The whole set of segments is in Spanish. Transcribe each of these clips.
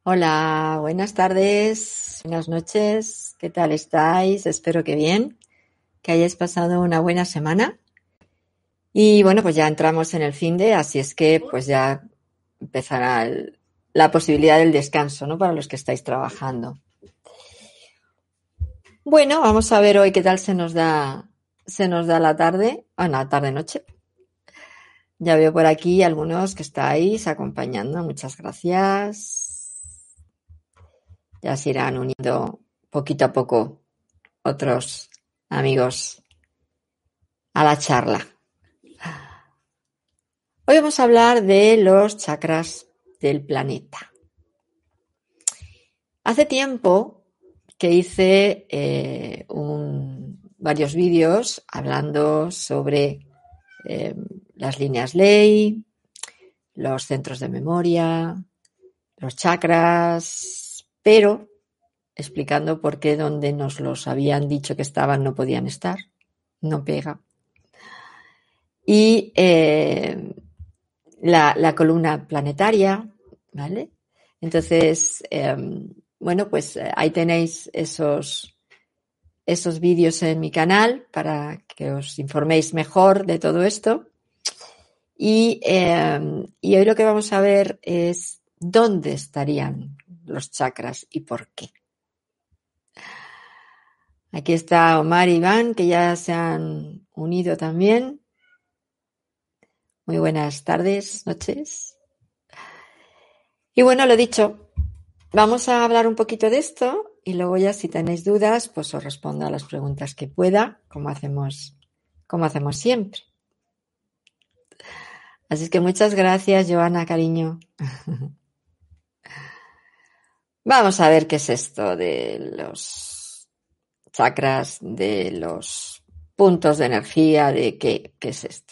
Hola, buenas tardes, buenas noches, ¿qué tal estáis? Espero que bien, que hayáis pasado una buena semana. Y bueno, pues ya entramos en el finde, así es que pues ya empezará la posibilidad del descanso, ¿no? Para los que estáis trabajando. Bueno, vamos a ver hoy qué tal se nos da la tarde, tarde-noche. Ya veo por aquí algunos que estáis acompañando, muchas gracias. Ya se irán uniendo poquito a poco otros amigos a la charla. Hoy vamos a hablar de los chakras del planeta. Hace tiempo que hice varios vídeos hablando sobre las líneas ley, los centros de memoria, los chakras, pero explicando por qué donde nos los habían dicho que estaban no podían estar, no pega. Y la columna planetaria, ¿vale? Entonces, bueno, pues ahí tenéis esos vídeos en mi canal para que os informéis mejor de todo esto. Y hoy lo que vamos a ver es dónde estarían los chakras y por qué. Aquí está Omar y Iván, que ya se han unido también. Muy buenas tardes, noches. Y bueno, lo dicho, vamos a hablar un poquito de esto y luego ya si tenéis dudas, pues os respondo a las preguntas que pueda, como hacemos siempre. Así es que muchas gracias, Joana, cariño. Vamos a ver qué es esto de los chakras, de los puntos de energía, de qué es esto.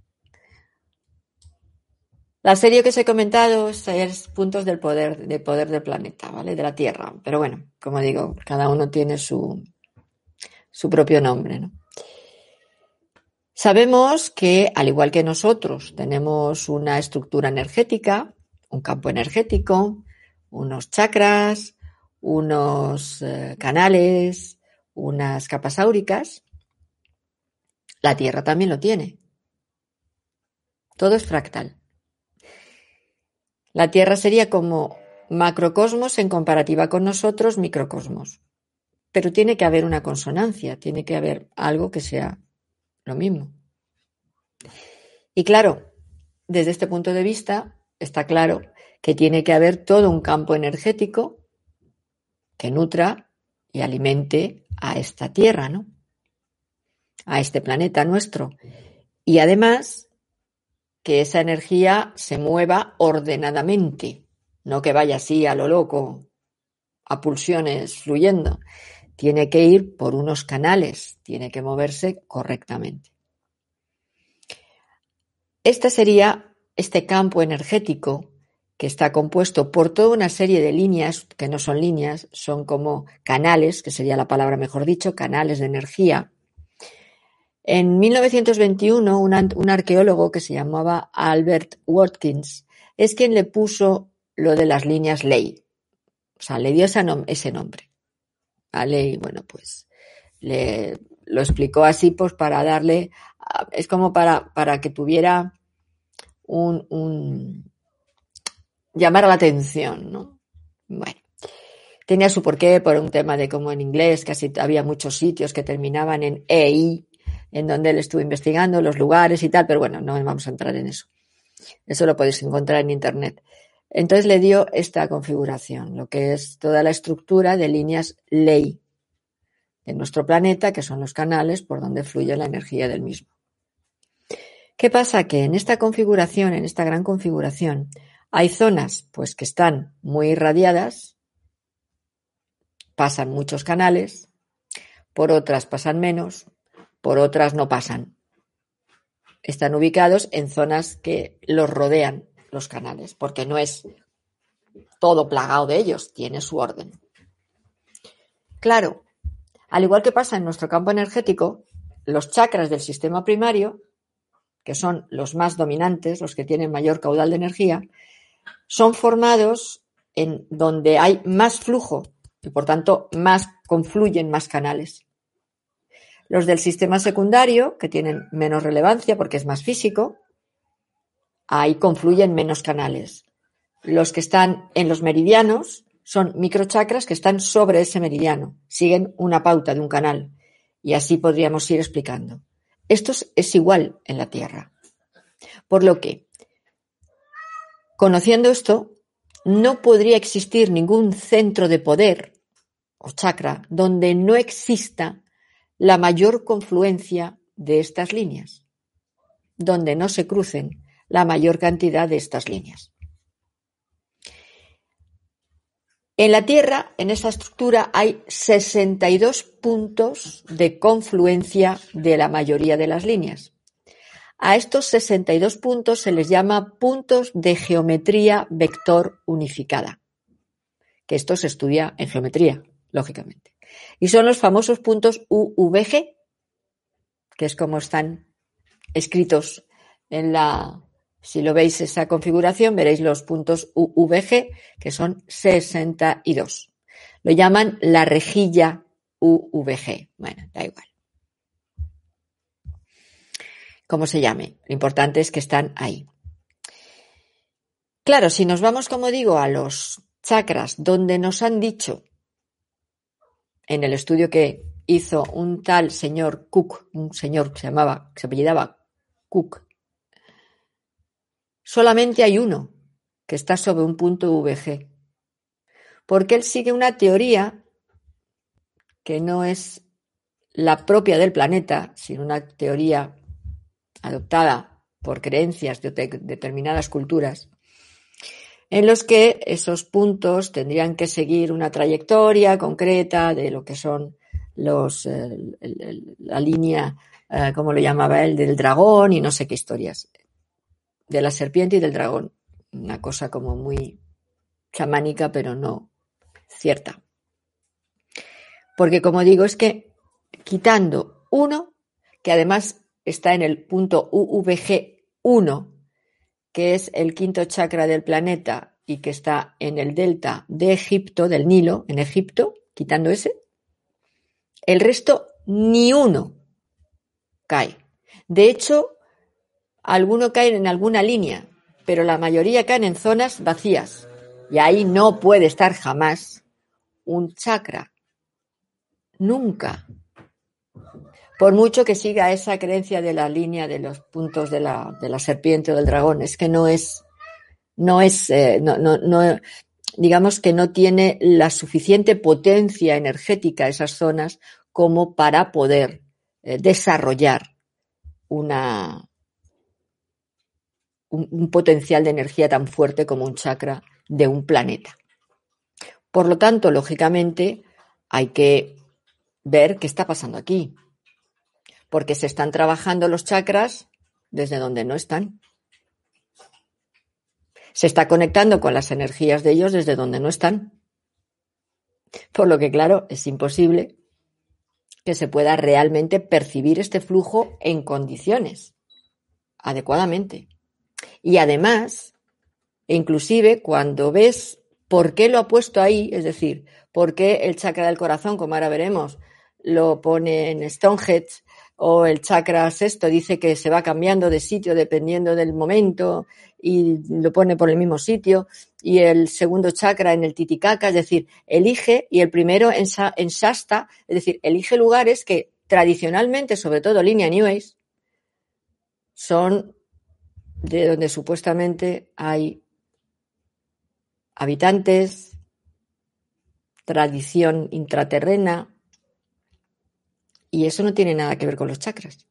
La serie que os he comentado es puntos del poder del planeta, ¿vale? De la Tierra. Pero bueno, como digo, cada uno tiene su propio nombre, ¿no? Sabemos que, al igual que nosotros, tenemos una estructura energética, un campo energético, unos chakras, unos canales, unas capas áuricas. La Tierra también lo tiene. Todo es fractal. La Tierra sería como macrocosmos en comparativa con nosotros, microcosmos. Pero tiene que haber una consonancia, tiene que haber algo que sea lo mismo. Y claro, desde este punto de vista, está claro que tiene que haber todo un campo energético que nutra y alimente a esta Tierra, ¿no? A este planeta nuestro. Y además, que esa energía se mueva ordenadamente, no que vaya así a lo loco, a pulsiones fluyendo. Tiene que ir por unos canales, tiene que moverse correctamente. Este sería este campo energético que está compuesto por toda una serie de líneas, que no son líneas, son como canales, que sería la palabra mejor dicho, canales de energía. En 1921, un arqueólogo que se llamaba Albert Watkins es quien le puso lo de las líneas ley. O sea, le dio ese nombre. ¿Vale? Y bueno, pues lo explicó así, pues para darle, es como para que tuviera llamar la atención, ¿no? Bueno, tenía su porqué por un tema de cómo en inglés casi había muchos sitios que terminaban en EI, en donde él estuvo investigando los lugares y tal, pero bueno, no vamos a entrar en eso. Eso lo podéis encontrar en internet. Entonces le dio esta configuración, lo que es toda la estructura de líneas ley de nuestro planeta, que son los canales por donde fluye la energía del mismo. ¿Qué pasa? Que en esta configuración, en esta gran configuración, hay zonas pues que están muy irradiadas, pasan muchos canales, por otras pasan menos, por otras no pasan. Están ubicados en zonas que los rodean los canales, porque no es todo plagado de ellos, tiene su orden. Claro, al igual que pasa en nuestro campo energético, los chakras del sistema primario, que son los más dominantes, los que tienen mayor caudal de energía, son formados en donde hay más flujo y por tanto confluyen más canales. Los del sistema secundario, que tienen menos relevancia porque es más físico, ahí confluyen menos canales. Los que están en los meridianos son microchakras que están sobre ese meridiano, siguen una pauta de un canal y así podríamos ir explicando. Esto es igual en la Tierra. Por lo que, conociendo esto, no podría existir ningún centro de poder o chakra donde no exista la mayor confluencia de estas líneas, donde no se crucen la mayor cantidad de estas líneas. En la Tierra, en esta estructura, hay 62 puntos de confluencia de la mayoría de las líneas. A estos 62 puntos se les llama puntos de geometría vector unificada, que esto se estudia en geometría, lógicamente. Y son los famosos puntos UVG, que es como están escritos en la... Si lo veis esa configuración, veréis los puntos UVG, que son 62. Lo llaman la rejilla UVG. Bueno, da igual. Como se llame, lo importante es que están ahí. Claro, si nos vamos, como digo, a los chakras, donde nos han dicho, en el estudio que hizo un tal señor Cook, un señor que se apellidaba Cook, solamente hay uno que está sobre un punto VG, porque él sigue una teoría que no es la propia del planeta, sino una teoría adoptada por creencias de determinadas culturas, en los que esos puntos tendrían que seguir una trayectoria concreta de lo que son la línea, como lo llamaba él, del dragón y no sé qué historias, de la serpiente y del dragón. Una cosa como muy chamánica, pero no cierta. Porque, como digo, es que quitando uno, que además está en el punto UVG1, que es el quinto chakra del planeta y que está en el delta de Egipto, del Nilo, en Egipto, quitando ese, el resto ni uno cae. De hecho, algunos caen en alguna línea, pero la mayoría caen en zonas vacías. Y ahí no puede estar jamás un chakra. Nunca. Por mucho que siga esa creencia de la línea de los puntos de la serpiente o del dragón, es que digamos que no tiene la suficiente potencia energética esas zonas como para poder desarrollar un potencial de energía tan fuerte como un chakra de un planeta. Por lo tanto, lógicamente, hay que ver qué está pasando aquí, porque se están trabajando los chakras desde donde no están. Se está conectando con las energías de ellos desde donde no están. Por lo que, claro, es imposible que se pueda realmente percibir este flujo en condiciones, adecuadamente. Y además, inclusive cuando ves por qué lo ha puesto ahí, es decir, por qué el chakra del corazón, como ahora veremos, lo pone en Stonehenge, o el chakra sexto dice que se va cambiando de sitio dependiendo del momento y lo pone por el mismo sitio, y el segundo chakra en el Titicaca, es decir, elige, y el primero en Shasta, es decir, elige lugares que tradicionalmente, sobre todo línea New Age, son de donde supuestamente hay habitantes, tradición intraterrena, y eso no tiene nada que ver con los chakras.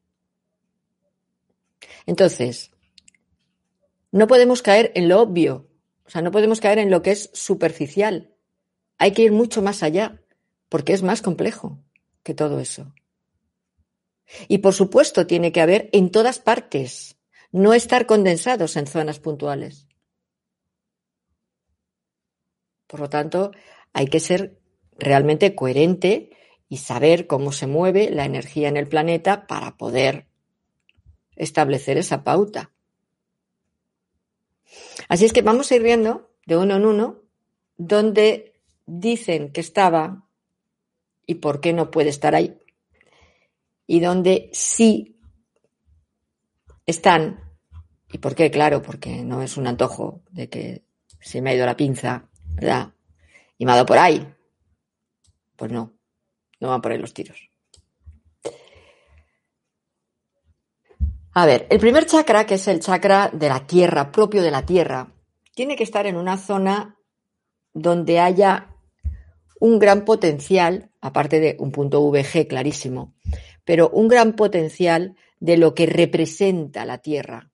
Entonces, no podemos caer en lo obvio, o sea, no podemos caer en lo que es superficial. Hay que ir mucho más allá, porque es más complejo que todo eso. Y por supuesto tiene que haber en todas partes, no estar condensados en zonas puntuales. Por lo tanto, hay que ser realmente coherente y saber cómo se mueve la energía en el planeta para poder establecer esa pauta. Así es que vamos a ir viendo de uno en uno donde dicen que estaba y por qué no puede estar ahí, y donde sí están, y por qué, claro, porque no es un antojo de que se me ha ido la pinza, ¿verdad? Y me ha dado por ahí. Pues no van por ahí los tiros. A ver, el primer chakra, que es el chakra de la tierra, propio de la tierra, tiene que estar en una zona donde haya un gran potencial, aparte de un punto VG clarísimo, pero un gran potencial de lo que representa la tierra.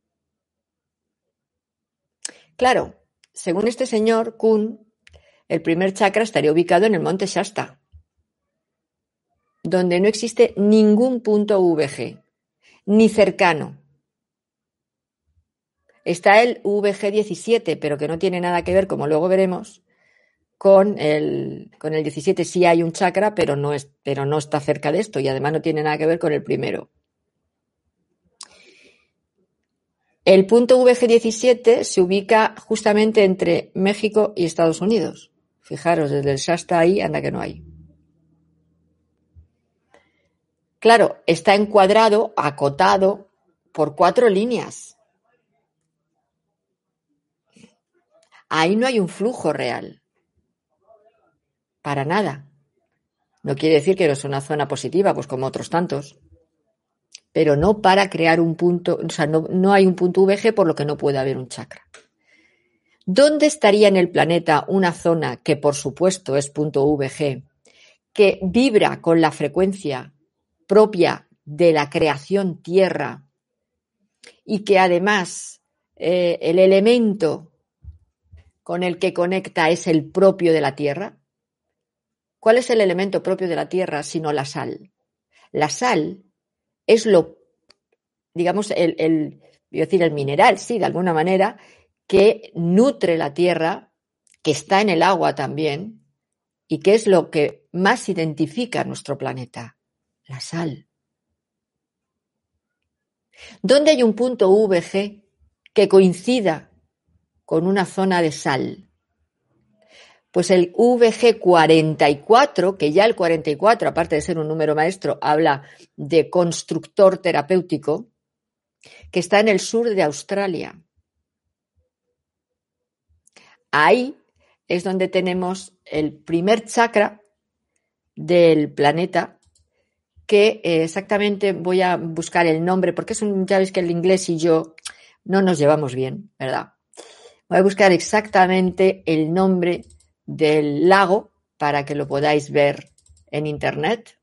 Claro, según este señor Kuhn, el primer chakra estaría ubicado en el monte Shasta, donde no existe ningún punto VG, ni cercano. Está el VG17, pero que no tiene nada que ver, como luego veremos, con el 17. Sí hay un chakra, pero no está cerca de esto, y además no tiene nada que ver con el primero. El punto VG17 se ubica justamente entre México y Estados Unidos. Fijaros, desde el Shasta ahí, anda que no hay. Claro, está encuadrado, acotado, por 4 líneas. Ahí no hay un flujo real. Para nada. No quiere decir que no es una zona positiva, pues como otros tantos. Pero no para crear un punto, o sea, no hay un punto VG, por lo que no puede haber un chakra. ¿Dónde estaría en el planeta una zona que, por supuesto, es punto VG, que vibra con la frecuencia propia de la creación tierra y que además el elemento con el que conecta es el propio de la tierra? ¿Cuál es el elemento propio de la tierra sino la sal? La sal es digamos, el mineral, sí, de alguna manera, que nutre la tierra, que está en el agua también, y que es lo que más identifica nuestro planeta, la sal. ¿Dónde hay un punto VG que coincida con una zona de sal? Pues el VG44, que ya el 44, aparte de ser un número maestro, habla de constructor terapéutico, que está en el sur de Australia. Ahí es donde tenemos el primer chakra del planeta, que exactamente voy a buscar el nombre, porque ya veis que el inglés y yo no nos llevamos bien, ¿verdad? Voy a buscar exactamente el nombre del lago para que lo podáis ver en internet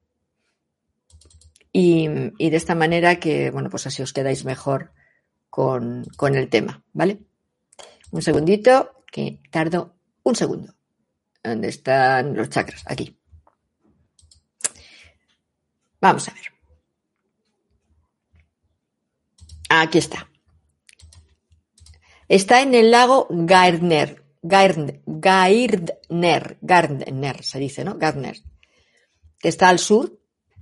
y de esta manera que, bueno, pues así os quedáis mejor con el tema, ¿vale? Un segundito, que tardo un segundo. ¿Dónde están los chakras? Aquí. Vamos a ver. Aquí está. Está en el lago Gardner, se dice, ¿no? Gardner, que está al sur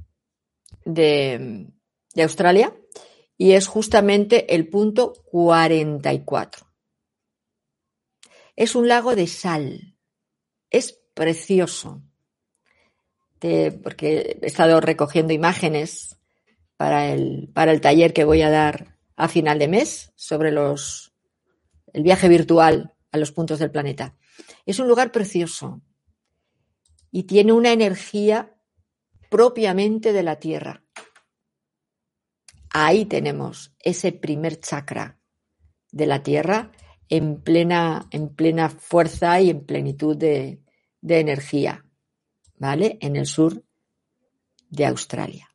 de Australia y es justamente el punto 44. Es un lago de sal. Es precioso. Porque he estado recogiendo imágenes para el taller que voy a dar a final de mes sobre el viaje virtual a los puntos del planeta. Es un lugar precioso y tiene una energía propiamente de la Tierra. Ahí tenemos ese primer chakra de la Tierra en plena fuerza y en plenitud de energía, ¿vale? En el sur de Australia.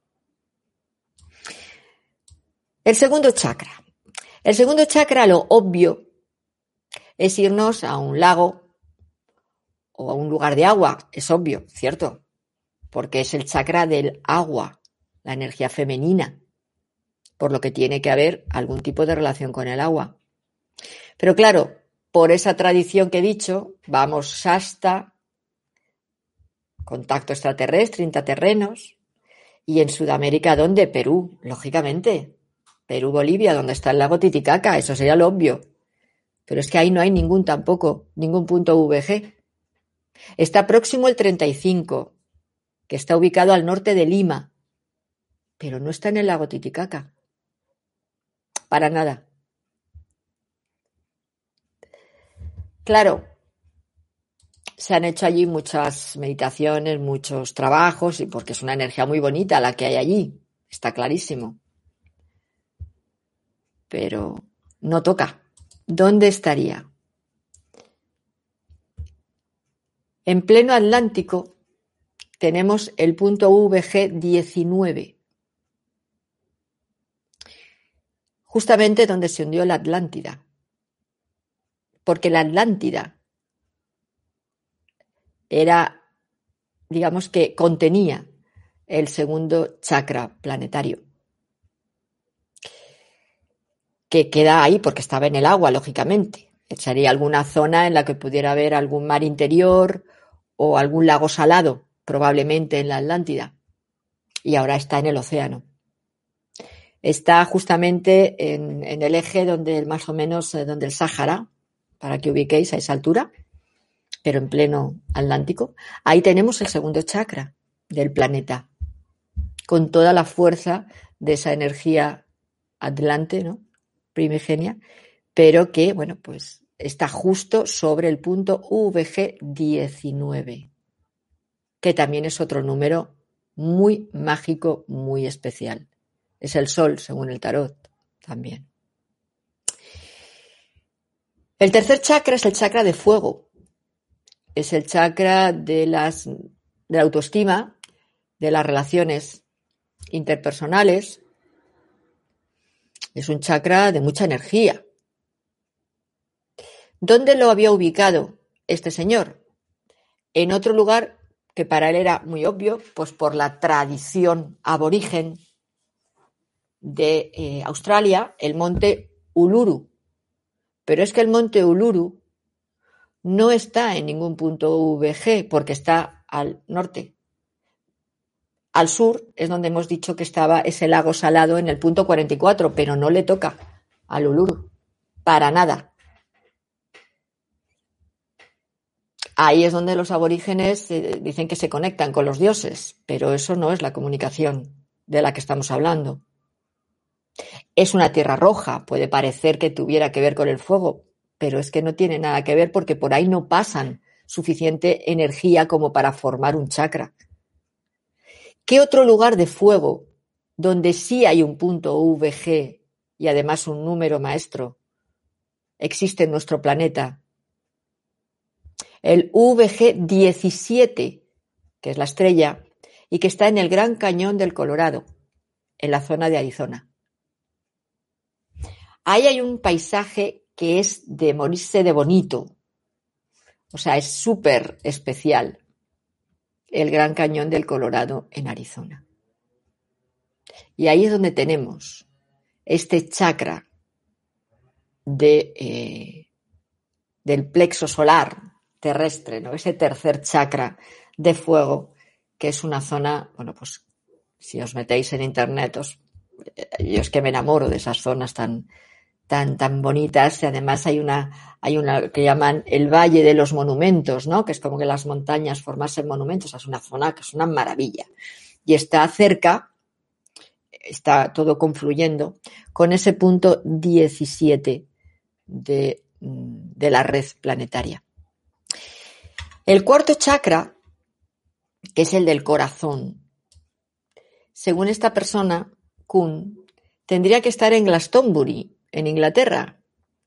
El segundo chakra. El segundo chakra, lo obvio, es irnos a un lago o a un lugar de agua. Es obvio, ¿cierto? Porque es el chakra del agua, la energía femenina, por lo que tiene que haber algún tipo de relación con el agua. Pero claro, por esa tradición que he dicho, vamos Shasta, contacto extraterrestre, intraterrenos, y en Sudamérica, ¿dónde? Perú, lógicamente. Perú, Bolivia, donde está el lago Titicaca, eso sería lo obvio. Pero es que ahí no hay ningún punto VG. Está próximo el 35, que está ubicado al norte de Lima, pero no está en el lago Titicaca. Para nada. Claro, se han hecho allí muchas meditaciones, muchos trabajos, y porque es una energía muy bonita la que hay allí, está clarísimo. Pero no toca. ¿Dónde estaría? En pleno Atlántico tenemos el punto VG19, justamente donde se hundió la Atlántida, porque la Atlántida era, digamos que contenía el segundo chakra planetario, que queda ahí porque estaba en el agua, lógicamente. Sería alguna zona en la que pudiera haber algún mar interior o algún lago salado, probablemente en la Atlántida, y ahora está en el océano. Está justamente en el eje donde más o menos donde el Sáhara, para que ubiquéis a esa altura, pero en pleno Atlántico. Ahí tenemos el segundo chakra del planeta, con toda la fuerza de esa energía atlante, ¿no? Primigenia, pero que, bueno, pues está justo sobre el punto VG19, que también es otro número muy mágico, muy especial. Es el sol, según el tarot, también. El tercer chakra es el chakra de fuego. Es el chakra de la autoestima, de las relaciones interpersonales. Es un chakra de mucha energía. ¿Dónde lo había ubicado este señor? En otro lugar que para él era muy obvio, pues por la tradición aborigen de Australia, el monte Uluru. Pero es que el monte Uluru no está en ningún punto VG porque está al norte. Al sur es donde hemos dicho que estaba ese lago salado en el punto 44, pero no le toca al Uluru, para nada. Ahí es donde los aborígenes dicen que se conectan con los dioses, pero eso no es la comunicación de la que estamos hablando. Es una tierra roja, puede parecer que tuviera que ver con el fuego, pero es que no tiene nada que ver porque por ahí no pasan suficiente energía como para formar un chakra. ¿Qué otro lugar de fuego donde sí hay un punto VG y además un número maestro existe en nuestro planeta? El VG17, que es la estrella, y que está en el Gran Cañón del Colorado, en la zona de Arizona. Ahí hay un paisaje que es de morirse de bonito, o sea, es súper especial, el Gran Cañón del Colorado en Arizona. Y ahí es donde tenemos este chakra del plexo solar terrestre, ¿no? Ese tercer chakra de fuego, que es una zona, bueno, pues si os metéis en internet, yo es que me enamoro de esas zonas tan bonitas, y además hay una que llaman el Valle de los Monumentos, ¿no? Que es como que las montañas formarse en monumentos, es una zona que es una maravilla. Y está cerca, está todo confluyendo con ese punto 17 de la red planetaria. El cuarto chakra, que es el del corazón, según esta persona, Kuhn, tendría que estar en Glastonbury, en Inglaterra,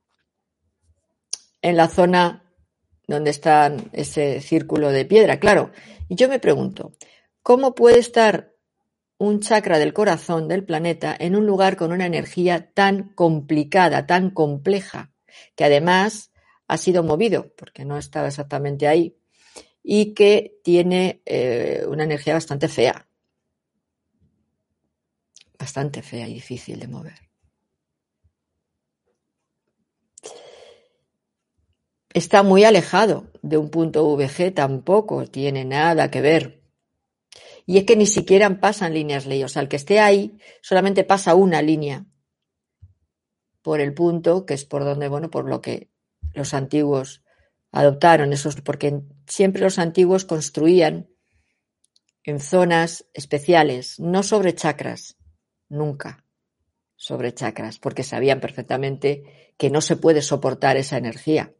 en la zona donde está ese círculo de piedra, claro. Y yo me pregunto, ¿cómo puede estar un chakra del corazón del planeta en un lugar con una energía tan complicada, tan compleja, que además ha sido movido, porque no estaba exactamente ahí, y que tiene una energía bastante fea y difícil de mover? Está muy alejado de un punto VG, tampoco tiene nada que ver. Y es que ni siquiera pasan líneas ley, o sea, el que esté ahí solamente pasa una línea por el punto, que es por donde, bueno, por lo que los antiguos adoptaron esos, porque siempre los antiguos construían en zonas especiales, no sobre chakras, nunca sobre chakras, porque sabían perfectamente que no se puede soportar esa energía,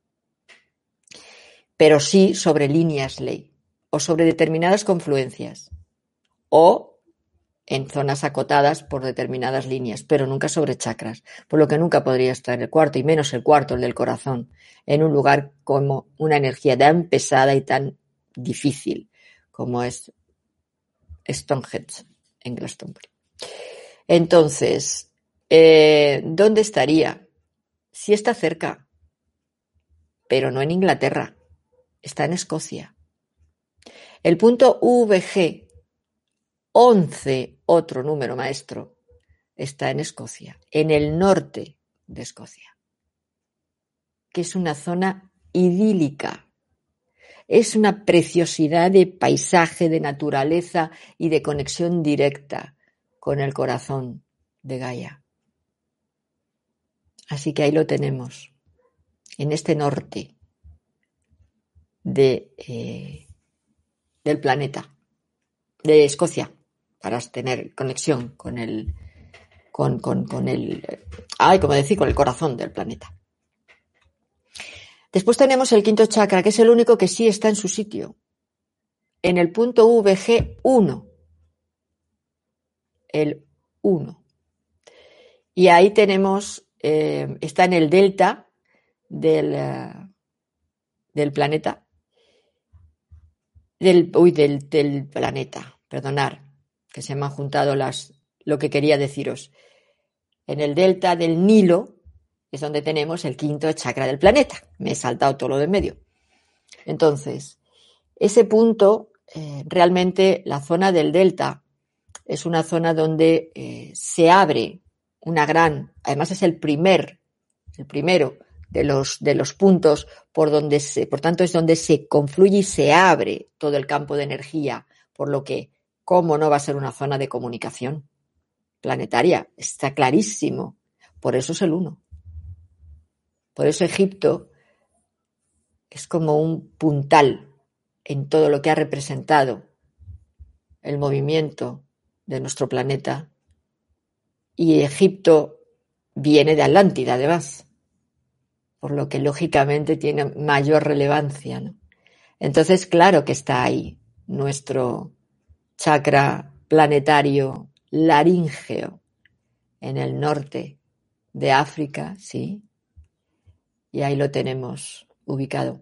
pero sí sobre líneas ley o sobre determinadas confluencias o en zonas acotadas por determinadas líneas, pero nunca sobre chakras, por lo que nunca podría estar el cuarto, y menos el cuarto, el del corazón, en un lugar como una energía tan pesada y tan difícil como es Stonehenge en Glastonbury. Entonces, ¿dónde estaría? Sí está cerca, pero no en Inglaterra, está en Escocia. El punto VG 11, otro número maestro, está en Escocia, en el norte de Escocia, que es una zona idílica. Es una preciosidad de paisaje, de naturaleza y de conexión directa con el corazón de Gaia. Así que ahí lo tenemos, en este norte del planeta, de Escocia, para tener conexión con el con el corazón del planeta. Después tenemos el quinto chakra, que es el único que sí está en su sitio, en el punto VG1, el 1. Y ahí tenemos, está en el delta del planeta, del planeta, perdonar, que se me han juntado lo que quería deciros. En el delta del Nilo es donde tenemos el quinto chakra del planeta. Me he saltado todo lo de en medio. Entonces, ese punto, realmente la zona del delta es una zona donde se abre una gran, además es el primero de los puntos por tanto es donde se confluye y se abre todo el campo de energía, por lo que, ¿cómo no va a ser una zona de comunicación planetaria? Está clarísimo. Por eso es el 1. Por eso Egipto es como un puntal en todo lo que ha representado el movimiento de nuestro planeta. Y Egipto viene de Atlántida, además, por lo que lógicamente tiene mayor relevancia, ¿no? Entonces, claro que está ahí nuestro chakra planetario laríngeo en el norte de África, sí, y ahí lo tenemos ubicado.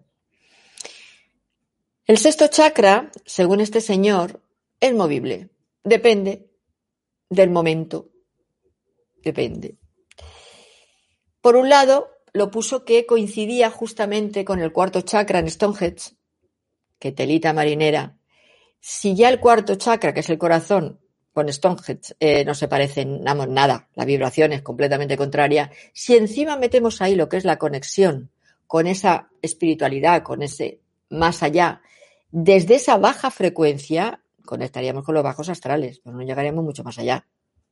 El sexto chakra, según este señor, es movible, depende del momento, depende. Por un lado, lo puso que coincidía justamente con el cuarto chakra en Stonehenge, que telita marinera. Si ya el cuarto chakra, que es el corazón, con Stonehenge no se parecen nada, la vibración es completamente contraria, si encima metemos ahí lo que es la conexión con esa espiritualidad, con ese más allá, desde esa baja frecuencia conectaríamos con los bajos astrales, pero no llegaríamos mucho más allá.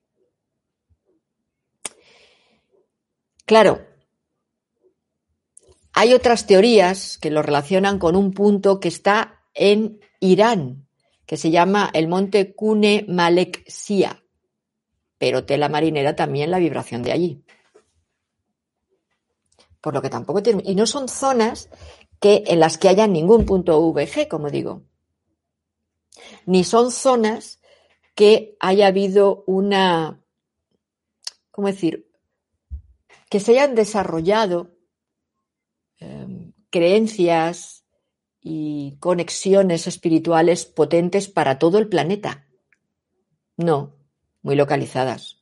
Claro, hay otras teorías que lo relacionan con un punto que está en Irán, que se llama el monte Cune Malek Sia, pero tela marinera también la vibración de allí. Por lo que tampoco tiene, y no son zonas en las que haya ningún punto VG, como digo, ni son zonas que haya habido que se hayan desarrollado creencias y conexiones espirituales potentes para todo el planeta. No, muy localizadas.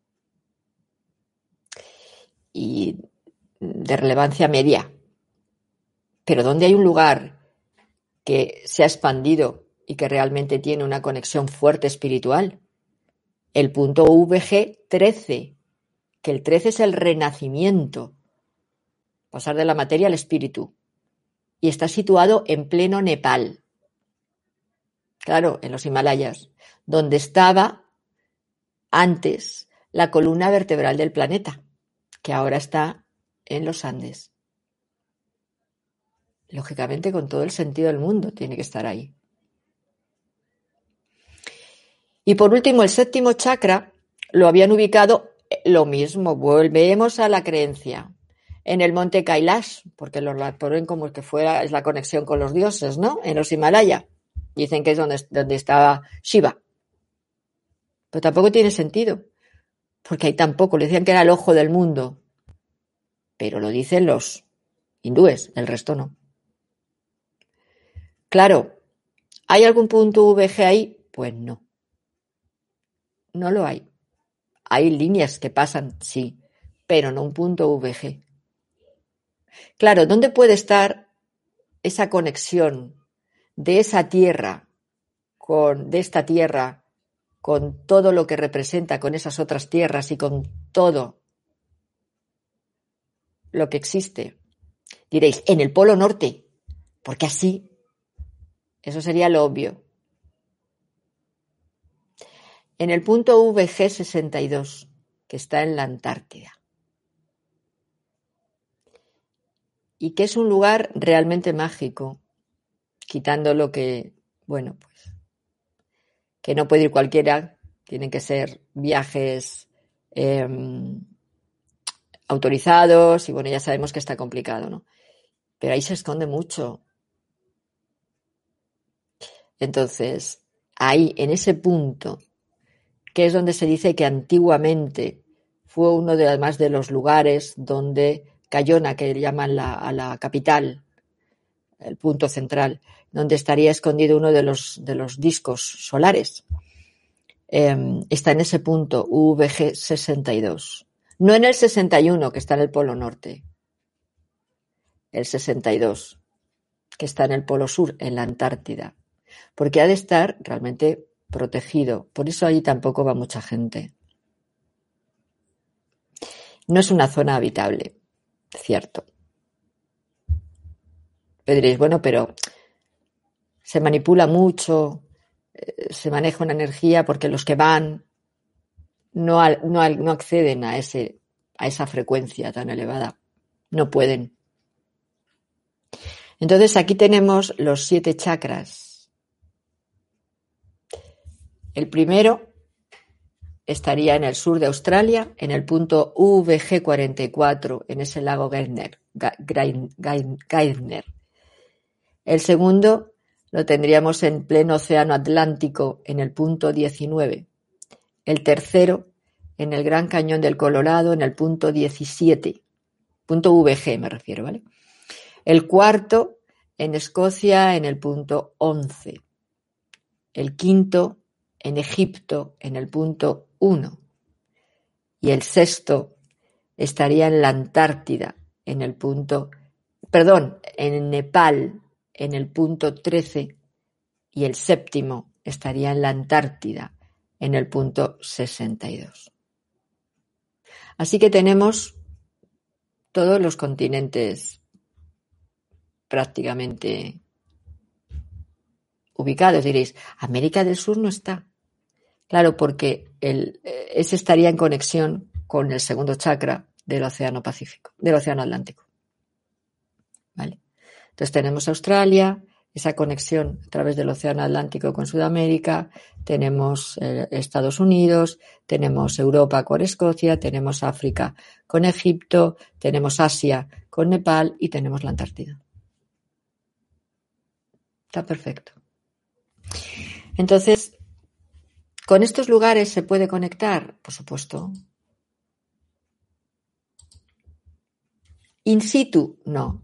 Y de relevancia media. Pero donde hay un lugar que se ha expandido y que realmente tiene una conexión fuerte espiritual, el punto VG 13, que el 13 es el renacimiento, pasar de la materia al espíritu, y está situado en pleno Nepal, claro, en los Himalayas, donde estaba antes la columna vertebral del planeta, que ahora está en los Andes. Lógicamente, con todo el sentido del mundo, tiene que estar ahí. Y por último, el séptimo chakra lo habían ubicado lo mismo. Volvemos a la creencia. En el monte Kailash, porque lo ponen como que es la conexión con los dioses, ¿no? En los Himalaya. Dicen que es donde estaba Shiva. Pero tampoco tiene sentido, porque ahí tampoco, le decían que era el ojo del mundo. Pero lo dicen los hindúes, el resto no. Claro, ¿hay algún punto VG ahí? Pues no. No lo hay. Hay líneas que pasan, sí, pero no un punto VG. Claro, ¿dónde puede estar esa conexión de esa tierra de esta tierra con todo lo que representa, con esas otras tierras y con todo lo que existe? Diréis, en el Polo Norte, porque así, eso sería lo obvio. En el punto VG 62, que está en la Antártida. Y que es un lugar realmente mágico, quitando lo que, bueno, pues, que no puede ir cualquiera, tienen que ser viajes autorizados y bueno, ya sabemos que está complicado, ¿no? Pero ahí se esconde mucho. Entonces, ahí, en ese punto, que es donde se dice que antiguamente fue uno de además de los lugares donde Cayona, que llaman a la capital, el punto central, donde estaría escondido uno de los discos solares. Está en ese punto, VG 62. No en el 61, que está en el Polo Norte. El 62, que está en el Polo Sur, en la Antártida. Porque ha de estar realmente protegido. Por eso ahí tampoco va mucha gente. No es una zona habitable, cierto. Pero diréis, bueno, pero se manipula mucho, se maneja una energía porque los que van no acceden a esa frecuencia tan elevada. No pueden. Entonces aquí tenemos los 7 chakras. El primero estaría en el sur de Australia, en el punto VG 44, en ese lago Geithner. El segundo lo tendríamos en pleno océano Atlántico, en el punto 19. El tercero, en el Gran Cañón del Colorado, en el punto 17. Punto VG me refiero, ¿vale? El cuarto, en Escocia, en el punto 11. El quinto, en Egipto, en el punto 1. Y el sexto estaría en la Antártida, en Nepal, en el punto 13. Y el séptimo estaría en la Antártida, en el punto 62. Así que tenemos todos los continentes prácticamente ubicados. Diréis, América del Sur no está. Claro, porque ese estaría en conexión con el segundo chakra del Océano Pacífico, del Océano Atlántico. ¿Vale? Entonces tenemos Australia, esa conexión a través del Océano Atlántico con Sudamérica, tenemos Estados Unidos, tenemos Europa con Escocia, tenemos África con Egipto, tenemos Asia con Nepal y tenemos la Antártida. Está perfecto. Entonces, ¿con estos lugares se puede conectar? Por supuesto. In situ, no.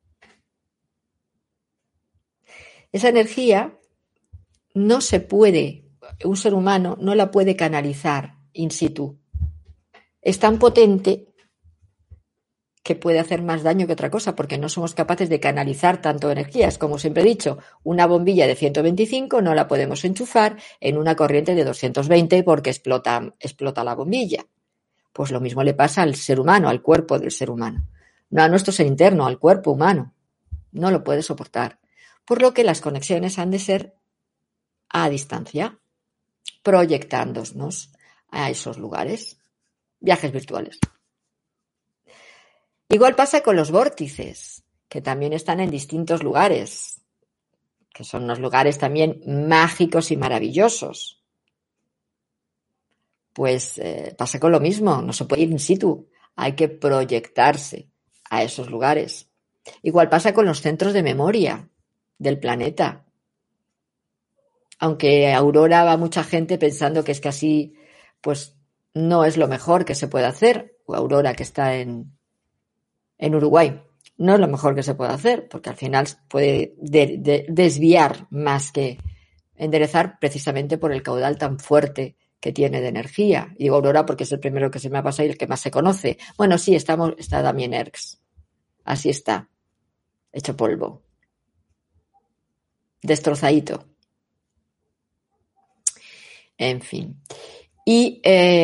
Esa energía no se puede, un ser humano no la puede canalizar in situ. Es tan potente que puede hacer más daño que otra cosa, porque no somos capaces de canalizar tanto energías. Como siempre he dicho, una bombilla de 125 no la podemos enchufar en una corriente de 220 porque explota la bombilla. Pues lo mismo le pasa al ser humano, al cuerpo del ser humano. No a nuestro ser interno, al cuerpo humano. No lo puede soportar. Por lo que las conexiones han de ser a distancia, proyectándonos a esos lugares. Viajes virtuales. Igual pasa con los vórtices, que también están en distintos lugares, que son unos lugares también mágicos y maravillosos. Pues pasa con lo mismo, no se puede ir in situ, hay que proyectarse a esos lugares. Igual pasa con los centros de memoria del planeta. Aunque Aurora va mucha gente pensando que es que así, pues no es lo mejor que se puede hacer. O Aurora, que está en Uruguay, no es lo mejor que se puede hacer, porque al final puede desviar más que enderezar, precisamente por el caudal tan fuerte que tiene de energía. Y digo Aurora porque es el primero que se me ha pasado y el que más se conoce. Bueno, sí, está Damien Hirst. Así está, hecho polvo, destrozadito. En fin. Y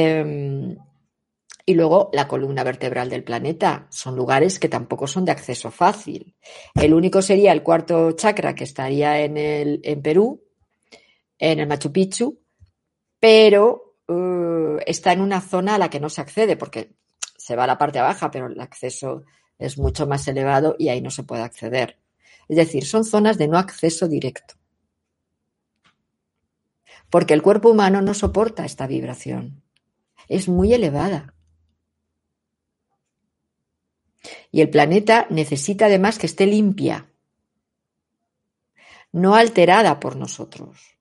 luego la columna vertebral del planeta. Son lugares que tampoco son de acceso fácil. El único sería el cuarto chakra, que estaría en Perú, en el Machu Picchu, pero está en una zona a la que no se accede, porque se va a la parte baja, pero el acceso es mucho más elevado y ahí no se puede acceder. Es decir, son zonas de no acceso directo. Porque el cuerpo humano no soporta esta vibración. Es muy elevada. Y el planeta necesita además que esté limpia, no alterada por nosotros,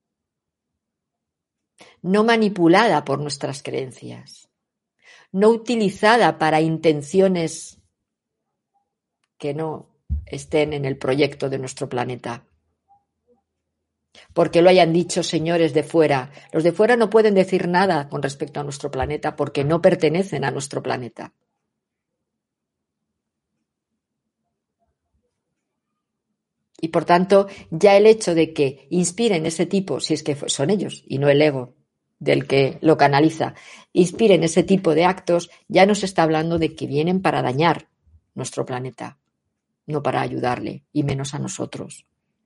no manipulada por nuestras creencias, no utilizada para intenciones que no estén en el proyecto de nuestro planeta. Porque lo hayan dicho señores de fuera. Los de fuera no pueden decir nada con respecto a nuestro planeta porque no pertenecen a nuestro planeta. Y por tanto, ya el hecho de que inspiren ese tipo, si es que son ellos y no el ego del que lo canaliza, inspiren ese tipo de actos, ya nos está hablando de que vienen para dañar nuestro planeta, no para ayudarle, y menos a nosotros.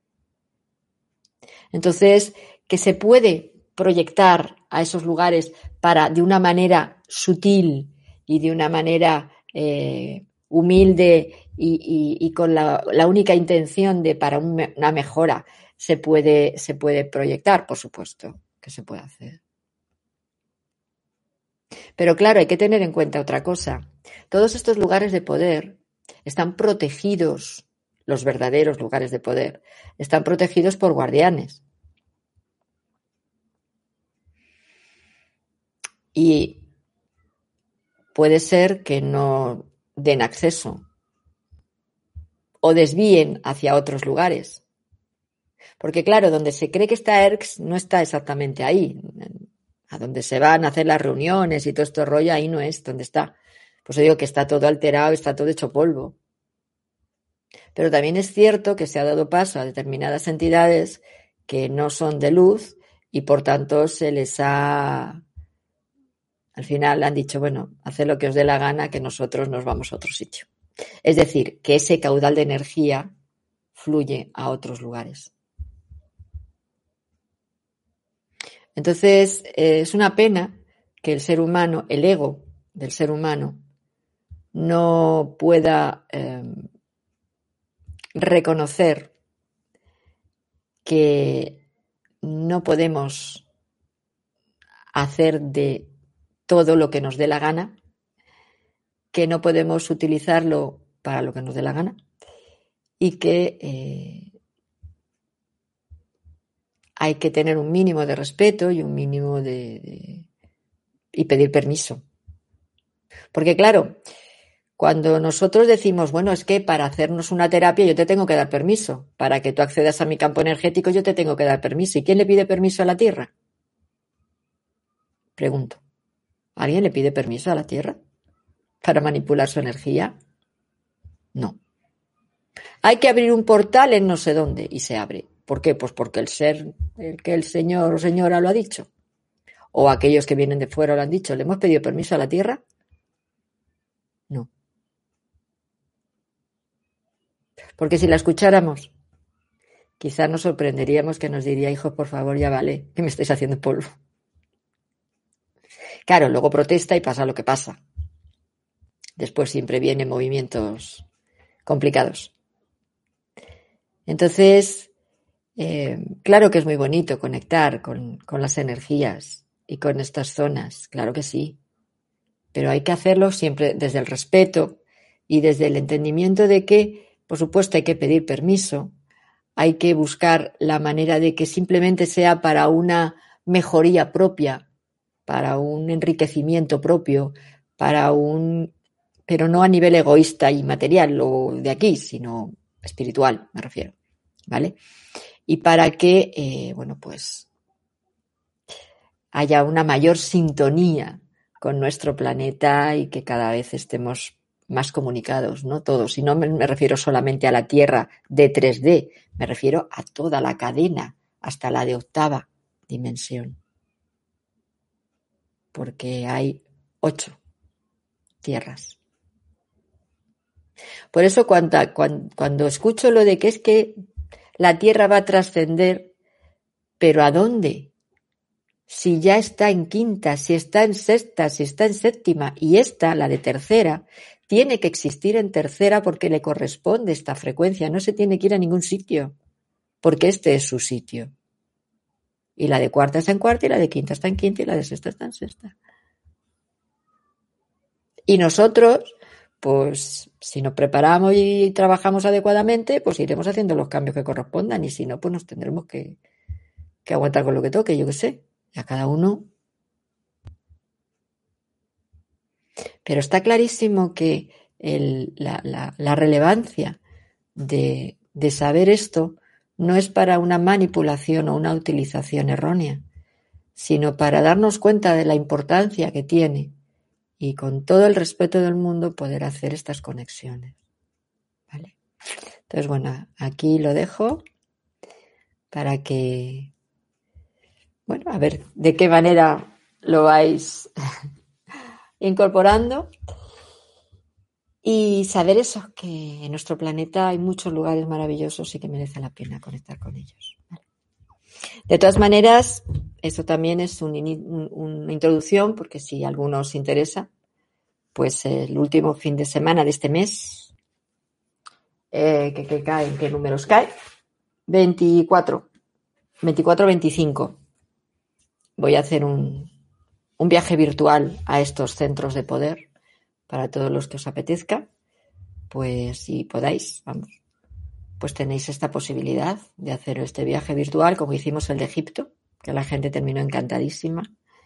Entonces, que se puede proyectar a esos lugares para, de una manera sutil y de una manera humilde y con la única intención de para una mejora, se puede proyectar, por supuesto, que se puede hacer. Pero claro, hay que tener en cuenta otra cosa. Todos estos lugares de poder están protegidos, los verdaderos lugares de poder, están protegidos por guardianes. Y puede ser que no den acceso o desvíen hacia otros lugares. Porque claro, donde se cree que está Erx no está exactamente ahí. A donde se van a hacer las reuniones y todo esto rollo, ahí no es donde está. Pues digo que está todo alterado, está todo hecho polvo. Pero también es cierto que se ha dado paso a determinadas entidades que no son de luz y por tanto se les ha... Al final han dicho, bueno, haced lo que os dé la gana, que nosotros nos vamos a otro sitio. Es decir, que ese caudal de energía fluye a otros lugares. Entonces, es una pena que el ser humano, el ego del ser humano, no pueda reconocer que no podemos hacer de todo lo que nos dé la gana, que no podemos utilizarlo para lo que nos dé la gana y que hay que tener un mínimo de respeto y un mínimo y pedir permiso. Porque claro, cuando nosotros decimos, bueno, es que para hacernos una terapia yo te tengo que dar permiso, para que tú accedas a mi campo energético yo te tengo que dar permiso. ¿Y quién le pide permiso a la Tierra? Pregunto. ¿Alguien le pide permiso a la Tierra para manipular su energía? No. Hay que abrir un portal en no sé dónde y se abre. ¿Por qué? Pues porque el señor o señora lo ha dicho. O aquellos que vienen de fuera lo han dicho. ¿Le hemos pedido permiso a la Tierra? No. Porque si la escucháramos, quizás nos sorprenderíamos que nos diría, hijos, por favor, ya vale, que me estáis haciendo polvo. Claro, luego protesta y pasa lo que pasa. Después siempre vienen movimientos complicados. Entonces, claro que es muy bonito conectar con las energías y con estas zonas, claro que sí, pero hay que hacerlo siempre desde el respeto y desde el entendimiento de que, por supuesto, hay que pedir permiso, hay que buscar la manera de que simplemente sea para una mejoría propia, para un enriquecimiento propio, pero no a nivel egoísta y material o de aquí, sino espiritual, me refiero, ¿vale? Y para que, pues haya una mayor sintonía con nuestro planeta y que cada vez estemos más comunicados, ¿no? Todos. Y no me refiero solamente a la Tierra de 3D, me refiero a toda la cadena, hasta la de 8ª dimensión. Porque hay 8 tierras. Por eso cuando escucho lo de que es que la Tierra va a trascender, ¿pero a dónde? Si ya está en 5ª, si está en 6ª, si está en 7ª, y esta, la de 3ª, tiene que existir en 3ª porque le corresponde esta frecuencia, no se tiene que ir a ningún sitio, porque este es su sitio. Y la de 4ª está en 4ª, y la de 5ª está en 5ª, y la de 6ª está en 6ª. Y nosotros, pues si nos preparamos y trabajamos adecuadamente, pues iremos haciendo los cambios que correspondan, y si no, pues nos tendremos que aguantar con lo que toque, yo qué sé, a cada uno. Pero está clarísimo que la relevancia de saber esto no es para una manipulación o una utilización errónea, sino para darnos cuenta de la importancia que tiene y con todo el respeto del mundo poder hacer estas conexiones. ¿Vale? Entonces, bueno, aquí lo dejo para que, bueno, a ver de qué manera lo vais incorporando y saber eso, que en nuestro planeta hay muchos lugares maravillosos y que merece la pena conectar con ellos. ¿Vale? De todas maneras, eso también es una introducción, porque si a alguno os interesa, pues el último fin de semana de este mes, que cae, ¿en qué números cae? 24, 25. Voy a hacer un viaje virtual a estos centros de poder para todos los que os apetezca, pues si podáis, vamos, pues tenéis esta posibilidad de hacer este viaje virtual como hicimos el de Egipto, que la gente terminó encantadísima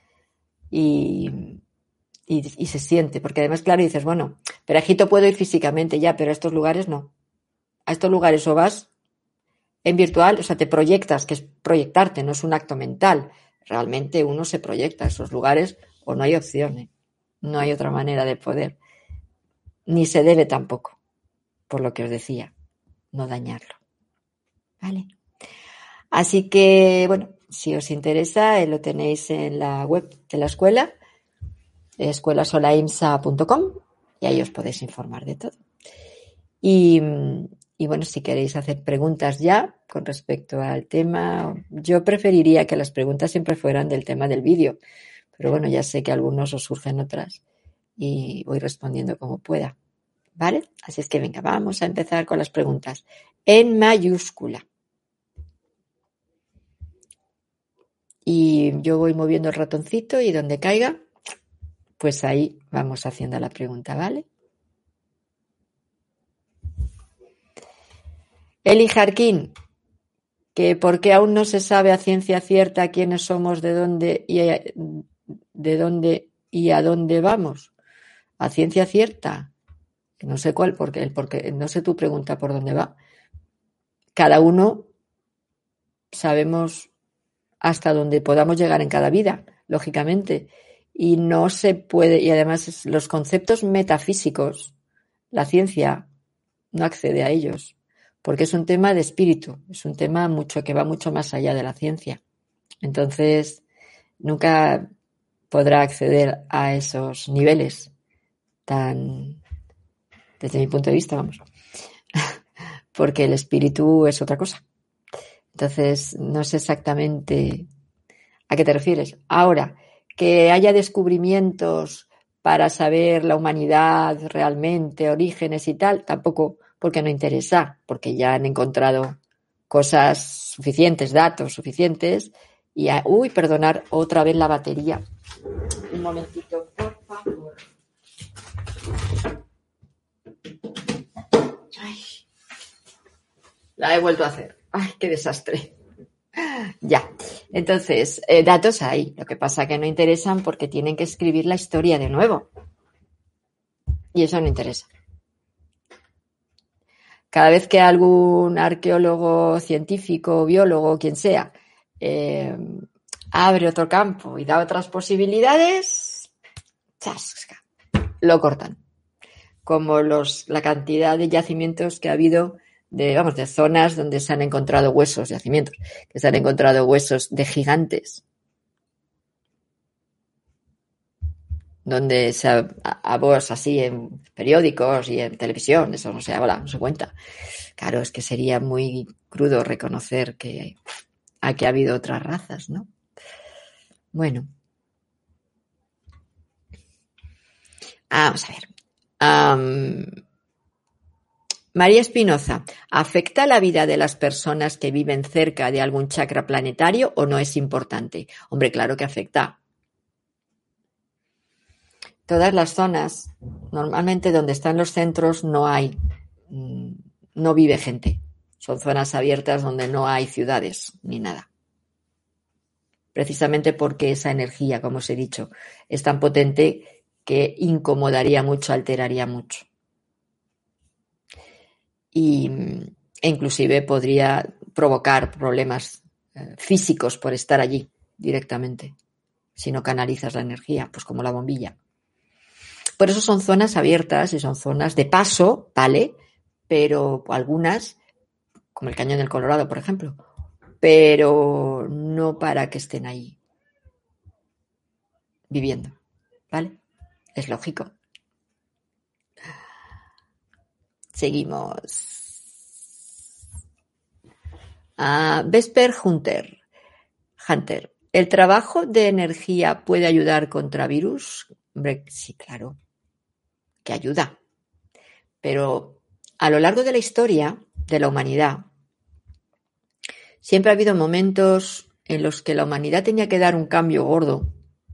y se siente, porque además, claro, dices, bueno, pero a Egipto puedo ir físicamente ya, pero a estos lugares no. A estos lugares o vas en virtual, o sea, te proyectas, que es proyectarte, no es un acto mental. Realmente uno se proyecta a esos lugares o no hay opción, ¿eh? No hay otra manera de poder. Ni se debe tampoco, por lo que os decía, no dañarlo. ¿Vale? Así que, bueno, si os interesa, lo tenéis en la web de la escuela, escuelasolaimsa.com, y ahí os podéis informar de todo. Y bueno, si queréis hacer preguntas ya con respecto al tema, yo preferiría que las preguntas siempre fueran del tema del vídeo, pero bueno, ya sé que a algunos os surgen otras y voy respondiendo como pueda, ¿vale? Así es que venga, vamos a empezar con las preguntas en mayúscula. Y yo voy moviendo el ratoncito y donde caiga, pues ahí vamos haciendo la pregunta, ¿vale? Eli Jarquín, que por qué aún no se sabe a ciencia cierta quiénes somos, de dónde y a dónde vamos. A ciencia cierta, no sé cuál, porque no sé tu pregunta por dónde va. Cada uno sabemos hasta dónde podamos llegar en cada vida, lógicamente, y no se puede, y además los conceptos metafísicos, la ciencia no accede a ellos, porque es un tema de espíritu, es un tema que va mucho más allá de la ciencia. Entonces, nunca podrá acceder a esos niveles desde mi punto de vista, vamos, porque el espíritu es otra cosa. Entonces, no sé exactamente a qué te refieres. Ahora, que haya descubrimientos para saber la humanidad realmente, orígenes y tal, tampoco, porque no interesa, porque ya han encontrado cosas suficientes, datos suficientes. Y perdonar otra vez la batería. Un momentito, por favor. Ay, la he vuelto a hacer. Ay, qué desastre. Ya. Entonces, datos hay. Lo que pasa es que no interesan porque tienen que escribir la historia de nuevo. Y eso no interesa. Cada vez que algún arqueólogo, científico, biólogo, quien sea, abre otro campo y da otras posibilidades, ¡chasca!, lo cortan. Como la cantidad de yacimientos que ha habido de zonas donde se han encontrado huesos, yacimientos, que se han encontrado huesos de gigantes. Donde a vos así en periódicos y en televisión, eso no se habla, no se cuenta. Claro, es que sería muy crudo reconocer que aquí ha habido otras razas, ¿no? Bueno. Vamos a ver. María Espinoza, ¿afecta la vida de las personas que viven cerca de algún chakra planetario o no es importante? Hombre, claro que afecta. Todas las zonas, normalmente donde están los centros no vive gente. Son zonas abiertas donde no hay ciudades ni nada. Precisamente porque esa energía, como os he dicho, es tan potente que incomodaría mucho, alteraría mucho. E inclusive podría provocar problemas físicos por estar allí directamente, si no canalizas la energía, pues como la bombilla. Por eso son zonas abiertas y son zonas de paso, ¿vale? Pero algunas, como el Cañón del Colorado, por ejemplo, pero no para que estén ahí viviendo, ¿vale? Es lógico. Seguimos. Vesper Hunter. ¿El trabajo de energía puede ayudar contra virus? Hombre, sí, claro, que ayuda. Pero a lo largo de la historia de la humanidad, siempre ha habido momentos en los que la humanidad tenía que dar un cambio gordo.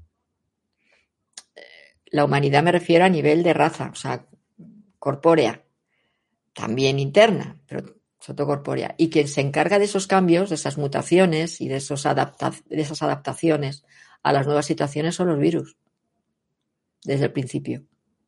La humanidad me refiero a nivel de raza, o sea, corpórea, también interna, pero sobre todo corpórea. Y quien se encarga de esos cambios, de esas mutaciones y de esas adaptaciones a las nuevas situaciones son los virus, desde el principio.